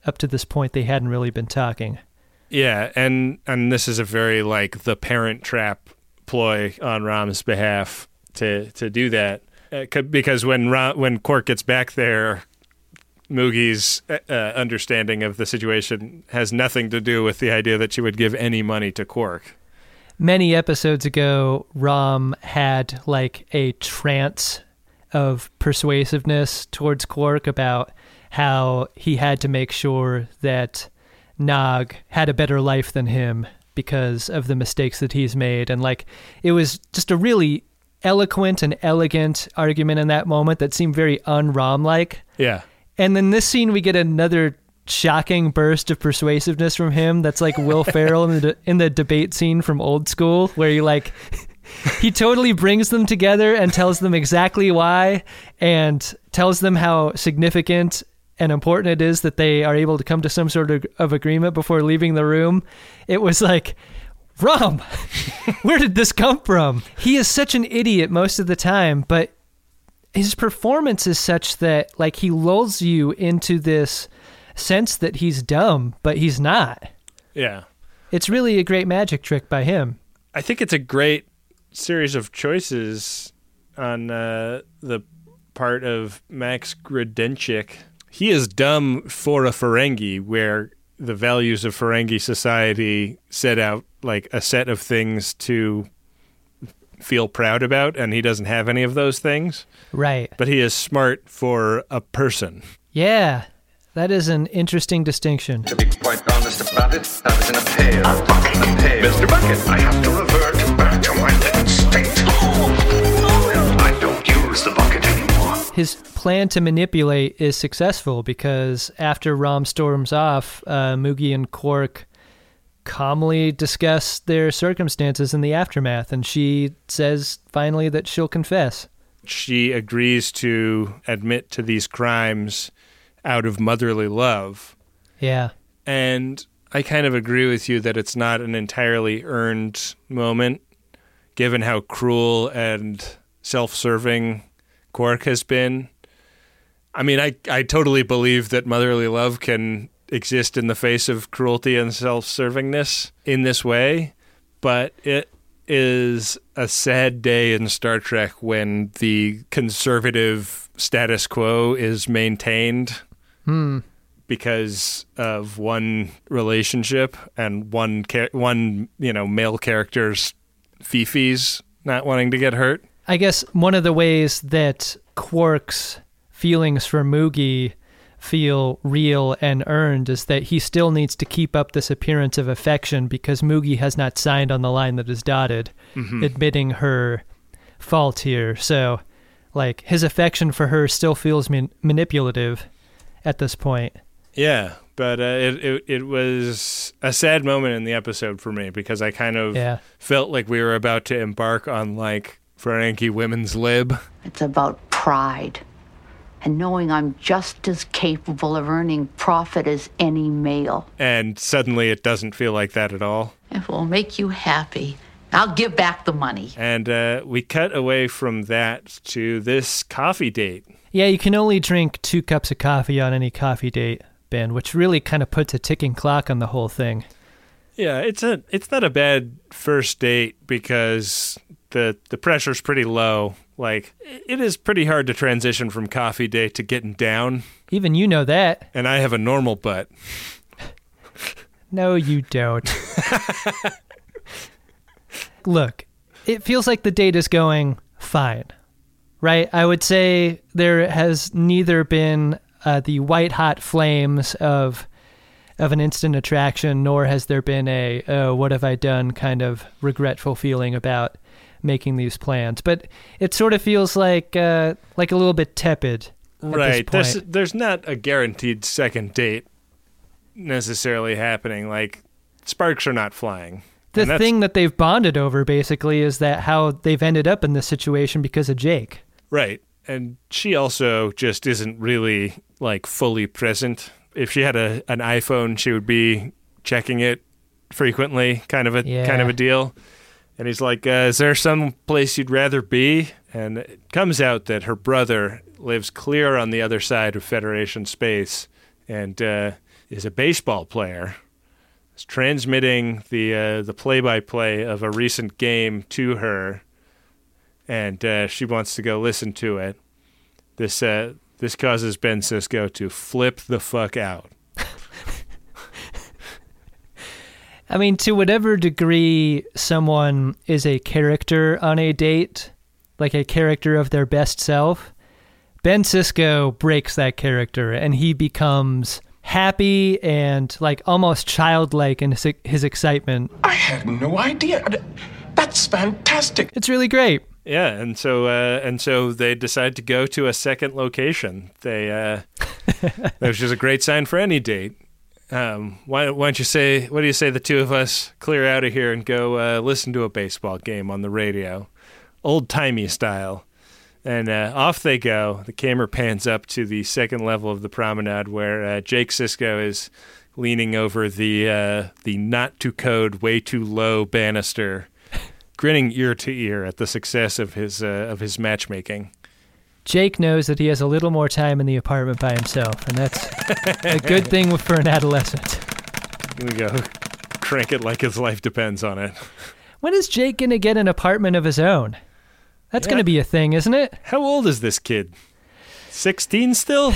up to this point they hadn't really been talking. Yeah, and this is a very like the Parent Trap ploy on Rom's behalf to do that, because when Quark gets back there, Moogie's understanding of the situation has nothing to do with the idea that she would give any money to Quark. Many episodes ago, Rom had like a trance of persuasiveness towards Quark about how he had to make sure that Nog had a better life than him because of the mistakes that he's made. And like, it was just a really eloquent and elegant argument in that moment that seemed very un-Rom-like. Yeah. And then this scene, we get another shocking burst of persuasiveness from him that's like Will Ferrell in the debate scene from Old School, where he totally brings them together and tells them exactly why, and tells them how significant and important it is that they are able to come to some sort of agreement before leaving the room. It was like, Rom, where did this come from? He is such an idiot most of the time, but his performance is such that like he lulls you into this sense that he's dumb, but he's not. Yeah. It's really a great magic trick by him. I think it's a great series of choices on the part of Max Grodénchik. He is dumb for a Ferengi, where the values of Ferengi society set out like a set of things to feel proud about, and he doesn't have any of those things. Right. But he is smart for a person. Yeah, that is an interesting distinction. To be quite honest about it, I was in a pail. Mr. Bucket, I have to revert back to my little state. I don't use the bucket anymore. His plan to manipulate is successful because after Rom storms off, Moogie and Quark calmly discuss their circumstances in the aftermath, and she says finally that she'll confess. She agrees to admit to these crimes out of motherly love. Yeah. And I kind of agree with you that it's not an entirely earned moment, given how cruel and self-serving Quark has been. I mean, I totally believe that motherly love can exist in the face of cruelty and self-servingness in this way, but it is a sad day in Star Trek when the conservative status quo is maintained because of one relationship and one male character's fifis not wanting to get hurt. I guess one of the ways that Quark's feelings for Moogie feel real and earned is that he still needs to keep up this appearance of affection because Moogie has not signed on the line that is dotted, admitting her fault here. So, like, his affection for her still feels manipulative at this point. Yeah, but it was a sad moment in the episode for me because I kind of felt like we were about to embark on, like, Ferengi women's lib. It's about pride. And knowing I'm just as capable of earning profit as any male. And suddenly it doesn't feel like that at all. If it will make you happy, I'll give back the money. And we cut away from that to this coffee date. Yeah, you can only drink 2 cups of coffee on any coffee date, Ben, which really kind of puts a ticking clock on the whole thing. Yeah, it's not a bad first date because the pressure's pretty low. Like, it is pretty hard to transition from coffee date to getting down. Even you know that. And I have a normal butt. No, you don't. Look, it feels like the date is going fine, right? I would say there has neither been the white-hot flames of an instant attraction, nor has there been a, oh, what have I done kind of regretful feeling about making these plans. But it sort of feels like a little bit tepid at this point. There's not a guaranteed second date necessarily happening. Like, sparks are not flying. The thing that they've bonded over, basically, is that how they've ended up in this situation because of Jake. Right. And she also just isn't really, like, fully present. If she had an iPhone, she would be checking it frequently, kind of a deal. And he's like, is there some place you'd rather be? And it comes out that her brother lives clear on the other side of Federation space. And is a baseball player. Is transmitting the play-by-play of a recent game to her, and she wants to go listen to it. This causes Ben Sisko to flip the fuck out. I mean, to whatever degree someone is a character on a date, like a character of their best self, Ben Sisko breaks that character and he becomes happy and like almost childlike in his excitement. I had no idea. That's fantastic. It's really great. Yeah, and so they decide to go to a second location. Which is a great sign for any date. Why don't you say? What do you say? The two of us clear out of here and go listen to a baseball game on the radio, old timey style. And off they go. The camera pans up to the second level of the promenade, where Jake Sisko is leaning over the not to code, way too low banister, grinning ear to ear at the success of his matchmaking. Jake knows that he has a little more time in the apartment by himself, and that's a good thing for an adolescent. Here we go. Crank it like his life depends on it. When is Jake going to get an apartment of his own? That's going to be a thing, isn't it? How old is this kid? 16 still?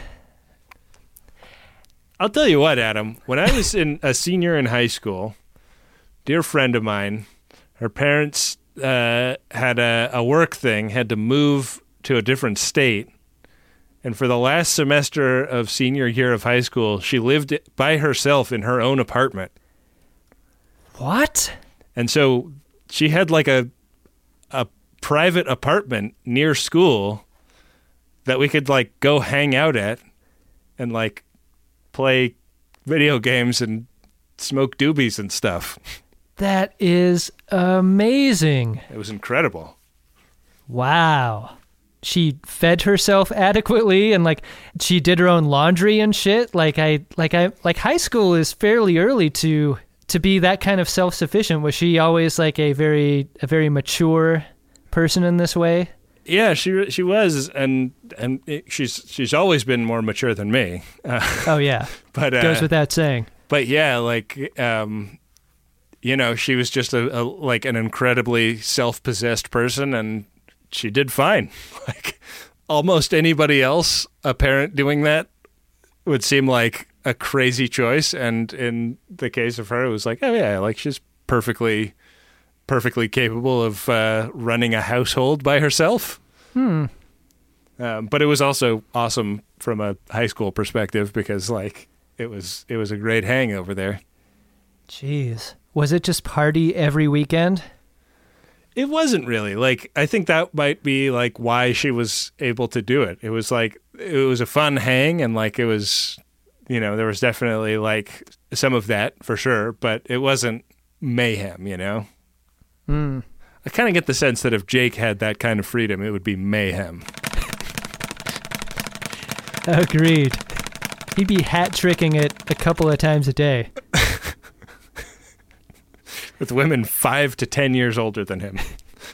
I'll tell you what, Adam. When I was a senior in high school, dear friend of mine, her parents had a work thing, had to move to a different state. And for the last semester of senior year of high school, she lived by herself in her own apartment. What? And so she had like a private apartment near school that we could like go hang out at and like play video games and smoke doobies and stuff. That is amazing. It was incredible. Wow. She fed herself adequately and like she did her own laundry and shit. Like high school is fairly early to be that kind of self-sufficient. Was she always like a very mature person in this way? Yeah, she was, and she's always been more mature than me. Oh yeah, but goes without saying. But yeah, like she was just like an incredibly self-possessed person, and she did fine. Like almost anybody else, a parent doing that would seem like a crazy choice, and in the case of her, it was like, oh yeah, like she's perfectly capable of running a household by herself. But it was also awesome from a high school perspective because like it was a great hang over there. Jeez. Was it just party every weekend? It wasn't really. Like I think that might be like why she was able to do it. It was like it was a fun hang, and like it was, there was definitely like some of that for sure, but it wasn't mayhem, I kind of get the sense that if Jake had that kind of freedom, it would be mayhem. Agreed. He'd be hat-tricking it a couple of times a day. With women 5 to 10 years older than him.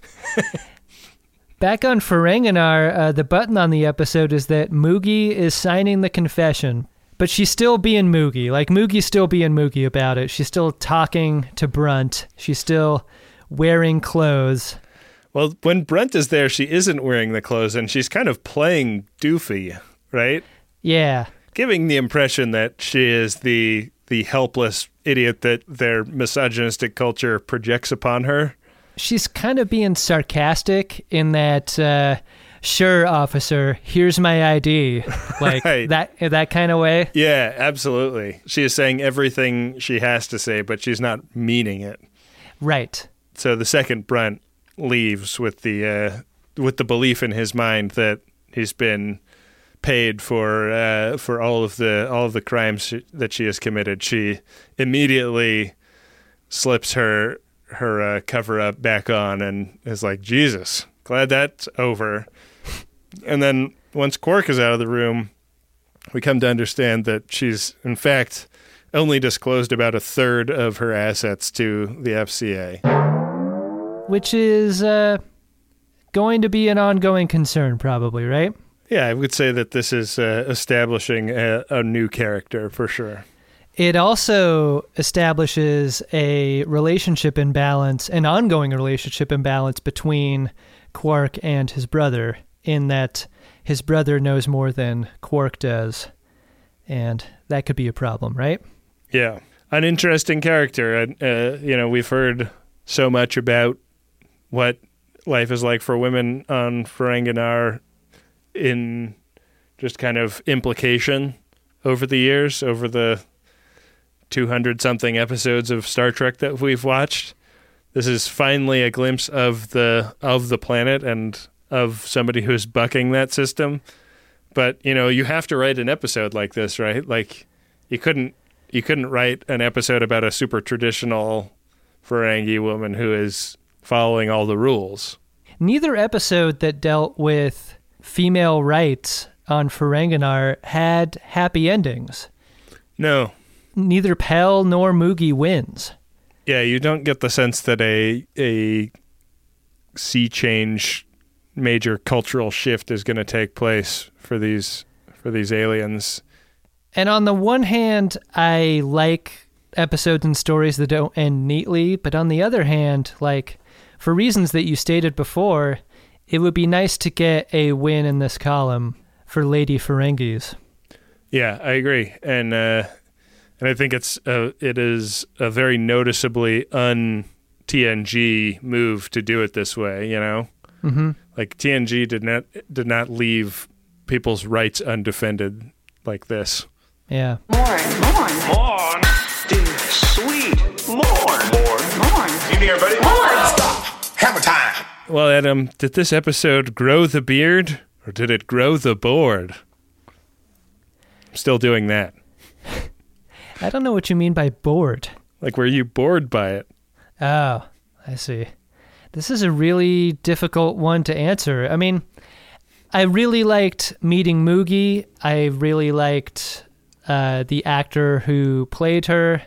Back on Ferenginar, the button on the episode is that Moogie is signing the confession, but she's still being Moogie. Like, Moogie's still being Moogie about it. She's still talking to Brunt. She's still wearing clothes. Well, when Brunt is there, she isn't wearing the clothes, and she's kind of playing doofy, right? Yeah. Giving the impression that she is the helpless idiot that their misogynistic culture projects upon her. She's kind of being sarcastic in that, sure, officer, here's my ID. Like right. that kind of way. Yeah, absolutely. She is saying everything she has to say, but she's not meaning it. Right. So the second Brunt leaves with the belief in his mind that he's been paid for all of the crimes that she has committed, she immediately slips her cover up back on and is like, Jesus, glad that's over. And then once Quark is out of the room, we come to understand that she's in fact only disclosed about a third of her assets to the FCA, which is going to be an ongoing concern, probably, right? Yeah, I would say that this is establishing a new character for sure. It also establishes a relationship imbalance, an ongoing relationship imbalance between Quark and his brother, in that his brother knows more than Quark does. And that could be a problem, right? Yeah. An interesting character. We've heard so much about what life is like for women on Ferenginar in just kind of implication over the years, over the 200-something episodes of Star Trek that we've watched. This is finally a glimpse of the planet and of somebody who's bucking that system. But, you have to write an episode like this, right? Like, you couldn't write an episode about a super traditional Ferengi woman who is following all the rules. Neither episode that dealt with female rights on Ferenginar had happy endings. No. Neither Pel nor Moogie wins. Yeah, you don't get the sense that a sea change, major cultural shift is going to take place for these aliens. And on the one hand, I like episodes and stories that don't end neatly, but on the other hand, like, for reasons that you stated before, it would be nice to get a win in this column for Lady Ferengis. Yeah, I agree. And I think it is a very noticeably un-TNG move to do it this way, Mm-hmm. Like, TNG did not leave people's rights undefended like this. Yeah. Morn. Dude, sweet. Morn. You near, buddy? Stop. Hammer time. Well, Adam, did this episode grow the beard or did it grow the board? I'm still doing that. I don't know what you mean by bored. Like, were you bored by it? Oh, I see. This is a really difficult one to answer. I mean, I really liked meeting Moogie. I really liked the actor who played her.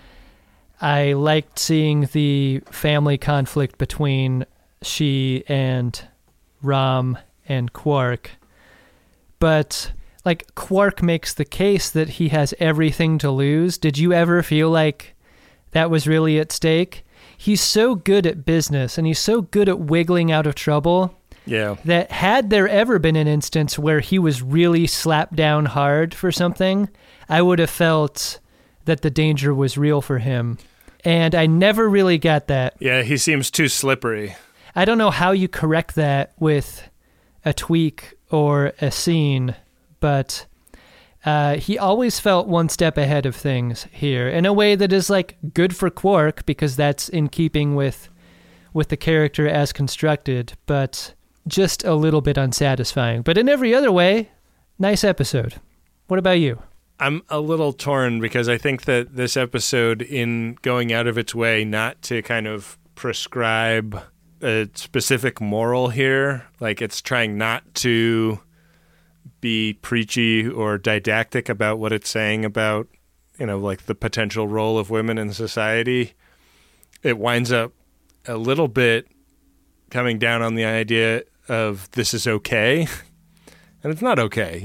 I liked seeing the family conflict between she and Rom and Quark. But, like, Quark makes the case that he has everything to lose. Did you ever feel like that was really at stake? He's so good at business, and he's so good at wiggling out of trouble. Yeah. That had there ever been an instance where he was really slapped down hard for something, I would have felt that the danger was real for him. And I never really got that. Yeah, he seems too slippery. I don't know how you correct that with a tweak or a scene, but he always felt one step ahead of things here in a way that is, like, good for Quark because that's in keeping with the character as constructed, but just a little bit unsatisfying. But in every other way, nice episode. What about you? I'm a little torn because I think that this episode, in going out of its way not to kind of prescribe a specific moral here, like it's trying not to be preachy or didactic about what it's saying about, like the potential role of women in society, it winds up a little bit coming down on the idea of this is okay, and it's not okay,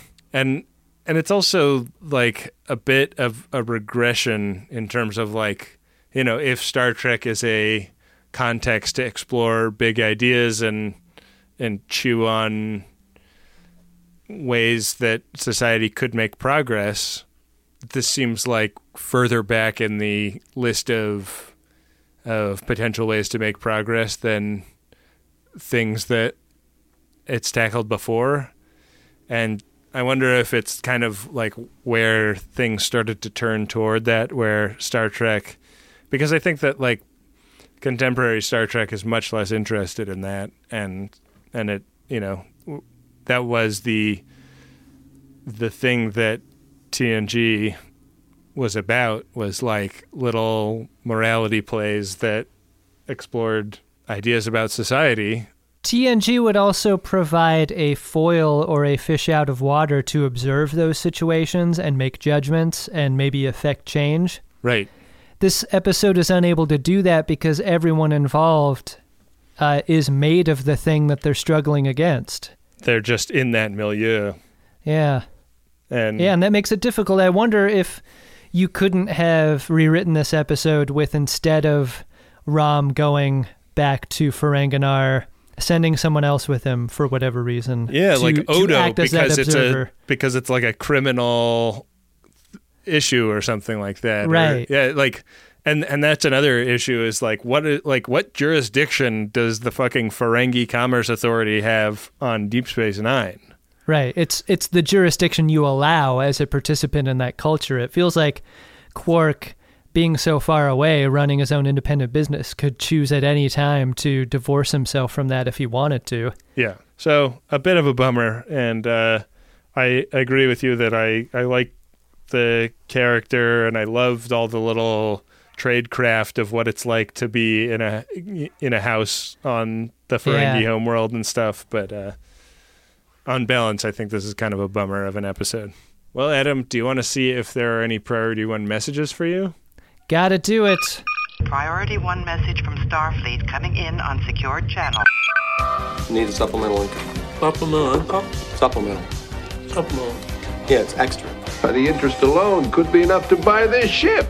and it's also like a bit of a regression in terms of, like, if Star Trek is a context to explore big ideas and chew on ways that society could make progress, this seems like further back in the list of potential ways to make progress than things that it's tackled before. And I wonder if it's kind of like where things started to turn toward that, where Star Trek, because I think that, like, contemporary Star Trek is much less interested in that, and it, that was the thing that TNG was about, was like little morality plays that explored ideas about society. TNG would also provide a foil or a fish out of water to observe those situations and make judgments and maybe affect change. Right. This episode is unable to do that because everyone involved is made of the thing that they're struggling against. they're just in that milieu. Yeah. And that makes it difficult. I wonder if you couldn't have rewritten this episode with, instead of Rom going back to Ferenginar, sending someone else with him for whatever reason. Yeah, to, like Odo, to act as that observer. because it's like a criminal issue or something like that. Right. Or, like, and that's another issue is like what jurisdiction does the fucking Ferengi Commerce Authority have on Deep Space Nine? Right. It's the jurisdiction you allow as a participant in that culture. It feels like Quark, being so far away, running his own independent business, could choose at any time to divorce himself from that if he wanted to. Yeah. So a bit of a bummer, and I agree with you that I like the character, and I loved all the little tradecraft of what it's like to be in a house on the Ferengi homeworld and stuff. But on balance, I think this is kind of a bummer of an episode. Well, Adam, do you want to see if there are any Priority 1 messages for you? Gotta do it. Priority 1 message from Starfleet coming in on secured channel. Need a supplemental income. Supplemental income? Supplemental. Yeah, it's extra. The interest alone could be enough to buy this ship.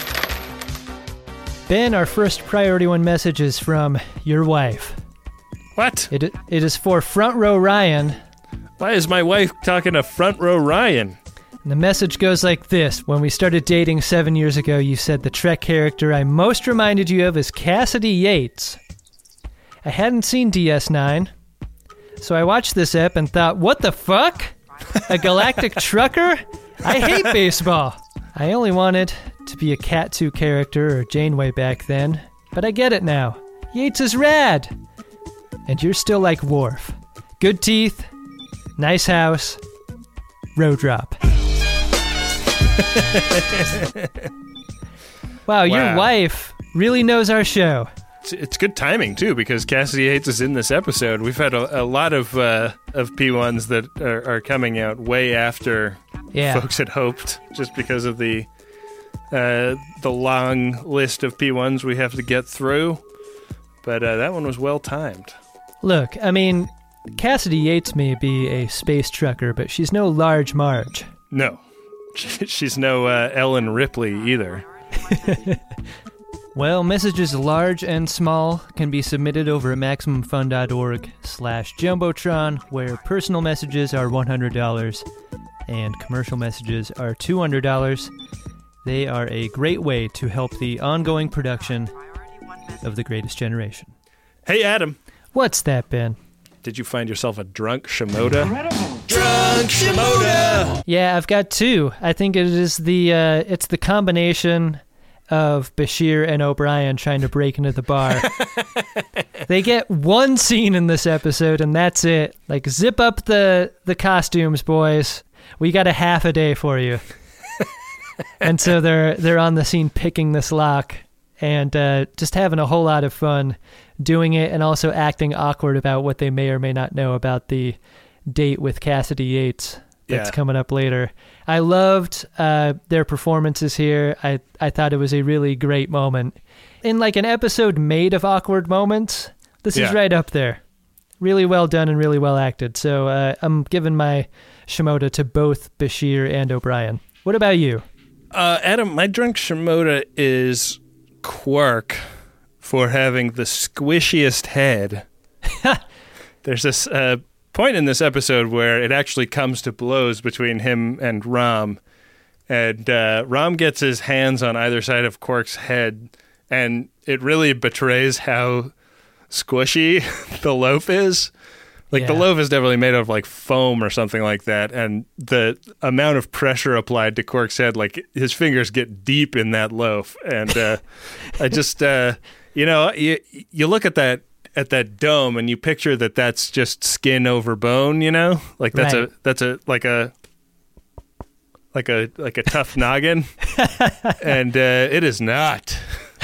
Ben, our first Priority 1 message is from your wife. What? It is for Front Row Ryan. Why is my wife talking to Front Row Ryan? And the message goes like this. When we started dating 7 years ago, you said the Trek character I most reminded you of is Cassidy Yates. I hadn't seen DS9, so I watched this ep and thought, what the fuck? A galactic trucker? I hate baseball. I only wanted to be a Cat 2 character or Janeway back then, but I get it now. Yates is rad. And you're still like Worf. Good teeth, nice house, road drop. Wow, your wife really knows our show. It's good timing, too, because Cassidy Yates is in this episode. We've had a lot of P1s that are coming out way after folks had hoped, just because of the long list of P1s we have to get through. But that one was well timed. Look, I mean, Cassidy Yates may be a space trucker, but she's no Large Marge. No. She's no Ellen Ripley either. Well, messages large and small can be submitted over at MaximumFun.org/Jumbotron, where personal messages are $100 and commercial messages are $200. They are a great way to help the ongoing production of The Greatest Generation. Hey, Adam. What's that, Ben? Did you find yourself a drunk Shimoda? Drunk Shimoda! Yeah, I've got two. I think it is it's the combination of Bashir and O'Brien trying to break into the bar. They get one scene in this episode, and that's it. Like, zip up the costumes, boys. We got a half a day for you. And so they're on the scene picking this lock and just having a whole lot of fun doing it, and also acting awkward about what they may or may not know about the date with Cassidy Yates that's coming up later. I loved their performances here. I thought it was a really great moment. In like an episode made of awkward moments, this is right up there. Really well done and really well acted. So I'm giving my Shimoda to both Bashir and O'Brien. What about you? Adam, my drunk Shimoda is Quark for having the squishiest head. There's this point in this episode where it actually comes to blows between him and Rom, and Rom gets his hands on either side of Quark's head, and it really betrays how squishy the loaf is. Like, the loaf is definitely made of, like, foam or something like that, and the amount of pressure applied to Quark's head, like, his fingers get deep in that loaf, and I just, you know, you look at that dome and you picture that that's just skin over bone, you know? Like, that's a tough noggin, and it is not.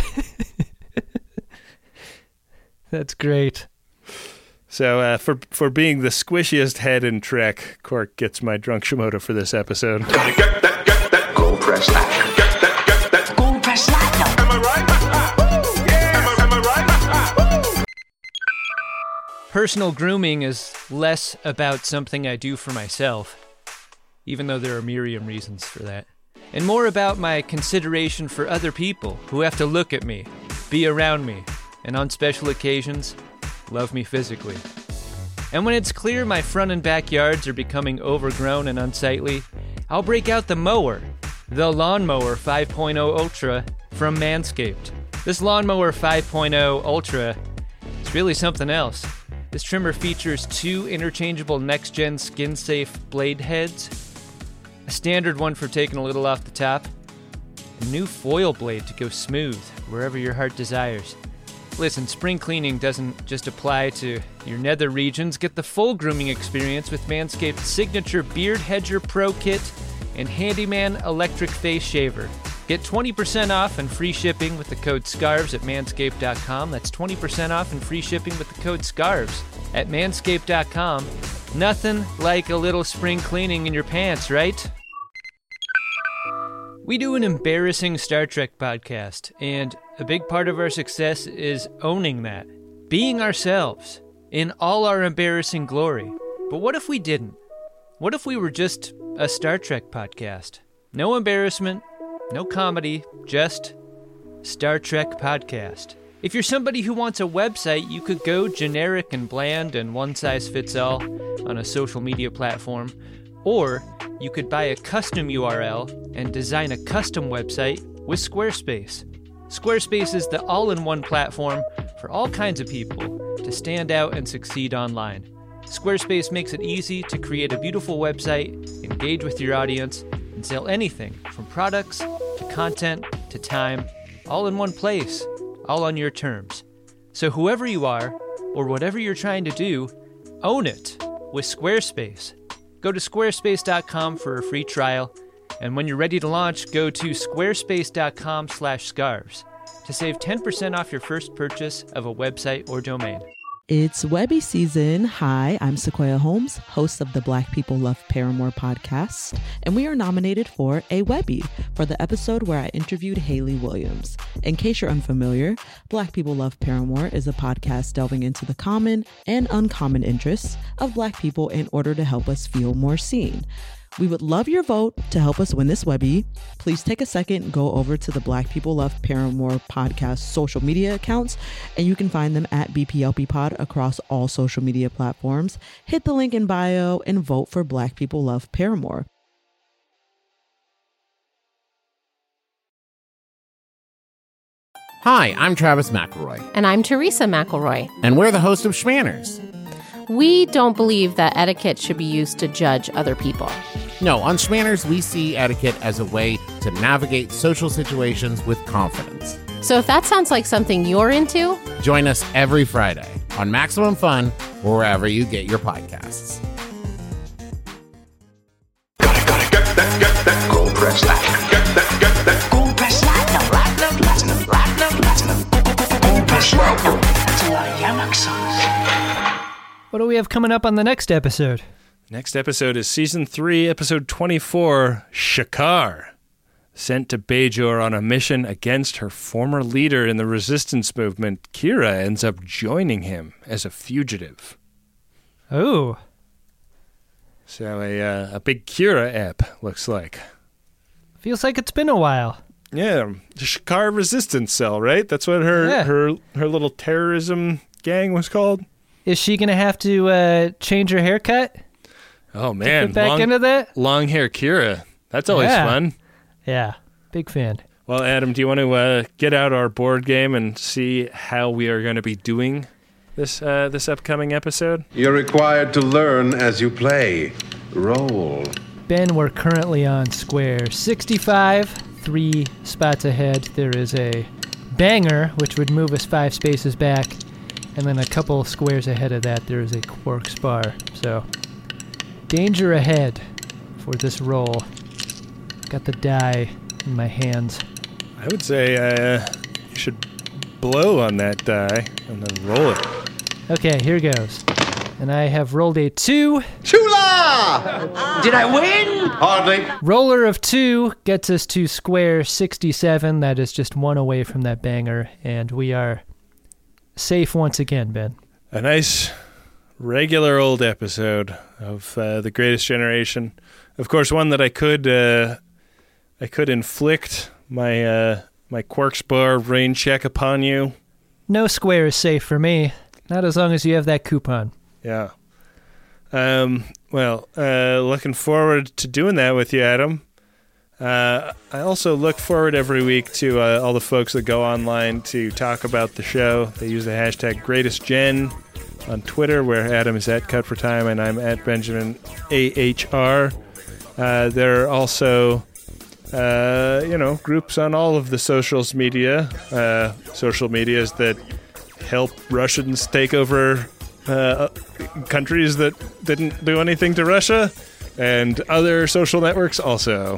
That's great. So for being the squishiest head in Trek, Quark gets my drunk Shimoda for this episode. Go press that. Go press that. Am I right? Yeah. Am I right? Personal grooming is less about something I do for myself, even though there are myriad reasons for that, and more about my consideration for other people who have to look at me, be around me, and on special occasions, love me physically. And when it's clear my front and backyards are becoming overgrown and unsightly, I'll break out the mower, the Lawnmower 5.0 Ultra from Manscaped. This Lawnmower 5.0 Ultra is really something else. This trimmer features 2 interchangeable next-gen skin-safe blade heads, a standard one for taking a little off the top, a new foil blade to go smooth wherever your heart desires. Listen, spring cleaning doesn't just apply to your nether regions. Get the full grooming experience with Manscaped's signature Beard Hedger Pro Kit and Handyman Electric Face Shaver. Get 20% off and free shipping with the code SCARVES at manscaped.com. That's 20% off and free shipping with the code SCARVES at manscaped.com. Nothing like a little spring cleaning in your pants, right? We do an embarrassing Star Trek podcast, and a big part of our success is owning that. Being ourselves, in all our embarrassing glory. But what if we didn't? What if we were just a Star Trek podcast? No embarrassment, no comedy, just Star Trek podcast. If you're somebody who wants a website, you could go generic and bland and one-size-fits-all on a social media platform, or you could buy a custom URL and design a custom website with Squarespace. Squarespace is the all-in-one platform for all kinds of people to stand out and succeed online. Squarespace makes it easy to create a beautiful website, engage with your audience, and sell anything from products to content to time, all in one place, all on your terms. So whoever you are, or whatever you're trying to do, own it with Squarespace. Go to squarespace.com for a free trial, and when you're ready to launch, go to squarespace.com/scarves to save 10% off your first purchase of a website or domain. It's Webby season. Hi, I'm Sequoia Holmes, host of the Black People Love Paramore podcast, and we are nominated for a Webby for the episode where I interviewed Hayley Williams. In case you're unfamiliar, Black People Love Paramore is a podcast delving into the common and uncommon interests of Black people in order to help us feel more seen. We would love your vote to help us win this Webby. Please take a second, go over to the Black People Love Paramore podcast social media accounts, and you can find them at BPLP Pod across all social media platforms. Hit the link in bio and vote for Black People Love Paramore. Hi, I'm Travis McElroy. And I'm Teresa McElroy. And we're the host of Schmanners. We don't believe that etiquette should be used to judge other people. No, on Schmanners, we see etiquette as a way to navigate social situations with confidence. So if that sounds like something you're into, join us every Friday on Maximum Fun or wherever you get your podcasts. Get that, go press that. Get that, go press platinum, go press platinum. That's a lot of Yamak songs. What do we have coming up on the next episode? Next episode is Season 3, Episode 24, Shakaar. Sent to Bajor on a mission against her former leader in the resistance movement, Kira ends up joining him as a fugitive. Oh. So a big Kira ep, looks like. Feels like it's been a while. Yeah, the Shakaar resistance cell, right? That's what her little terrorism gang was called. Is she going to have to change her haircut? Oh, man. Get back into that? Long hair Kira. That's always fun. Yeah. Big fan. Well, Adam, do you want to get out our board game and see how we are going to be doing this upcoming episode? You're required to learn as you play. Roll. Ben, we're currently on square 65, 3 spots ahead. There is a banger, which would move us 5 spaces back. And then a couple squares ahead of that, there is a Quarks bar. So, danger ahead for this roll. Got the die in my hands. I would say you should blow on that die and then roll it. Okay, here goes. And I have rolled a 2. Chula! Did I win? Hardly. Roller of 2 gets us to square 67. That is just 1 away from that banger. And we are safe once again, Ben. A nice regular old episode of The Greatest Generation. Of course, one that I could inflict my Quarks Bar rain check upon you. No square is safe for me. Not as long as you have that coupon. Yeah. Looking forward to doing that with you, Adam. I also look forward every week to all the folks that go online to talk about the show. They use the hashtag GreatestGen on Twitter, where Adam is at Cut for Time and I'm at Benjamin AHR. There are also, groups on all of the social medias that help Russians take over countries that didn't do anything to Russia, and other social networks also.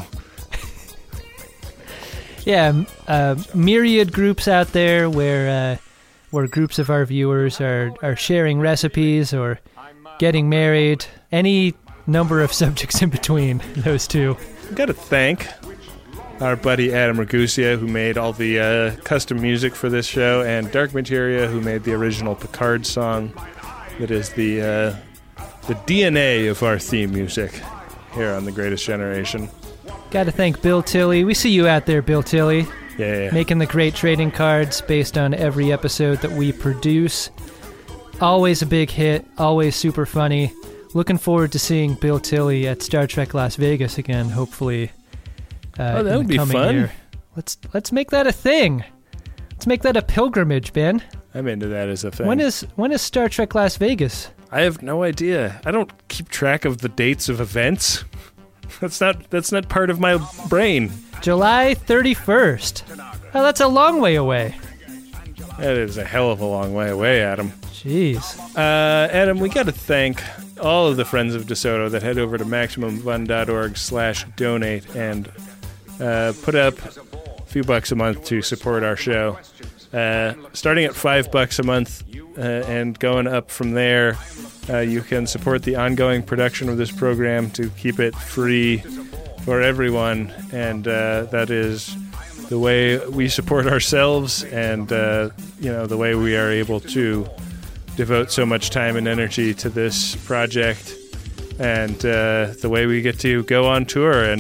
Yeah, myriad groups out there where groups of our viewers are sharing recipes or getting married, any number of subjects in between those two. Got to thank our buddy Adam Ragusia, who made all the custom music for this show, and Dark Materia, who made the original Picard song that is the DNA of our theme music here on The Greatest Generation. Got to thank Bill Tilley. We see you out there, Bill Tilley. Yeah. Making the great trading cards based on every episode that we produce. Always a big hit, always super funny. Looking forward to seeing Bill Tilley at Star Trek Las Vegas again, hopefully. That would be fun. Year. Let's make that a thing. Let's make that a pilgrimage, Ben. I'm into that as a thing. When is Star Trek Las Vegas? I have no idea. I don't keep track of the dates of events. That's not part of my brain. July 31st. Oh, that's a long way away. That is a hell of a long way away, Adam. Jeez. Adam, we got to thank all of the friends of DeSoto that head over to MaximumFun.org/donate and put up a few bucks a month to support our show. Starting at $5 a month and going up from there, you can support the ongoing production of this program to keep it free for everyone, and that is the way we support ourselves, and the way we are able to devote so much time and energy to this project, and the way we get to go on tour. And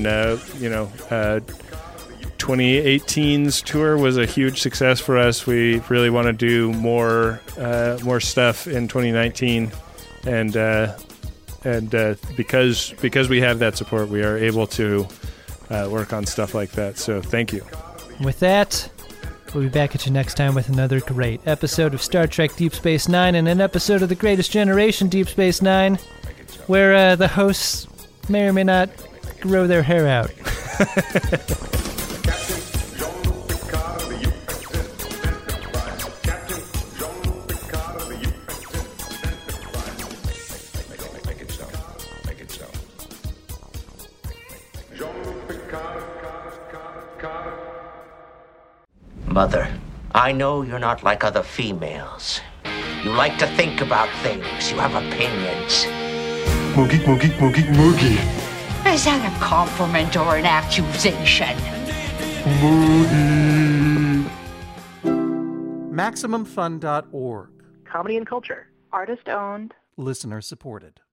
2018's tour was a huge success for us. We really want to do more stuff in 2019, and because we have that support, we are able to work on stuff like that. So thank you. With that, we'll be back at you next time with another great episode of Star Trek Deep Space Nine and an episode of The Greatest Generation Deep Space Nine, where the hosts may or may not grow their hair out. Mother, I know you're not like other females. You like to think about things. You have opinions. Moogie, moogie, moogie, moogie. Is that a compliment or an accusation? Moogie. MaximumFun.org. Comedy and culture. Artist owned. Listener supported.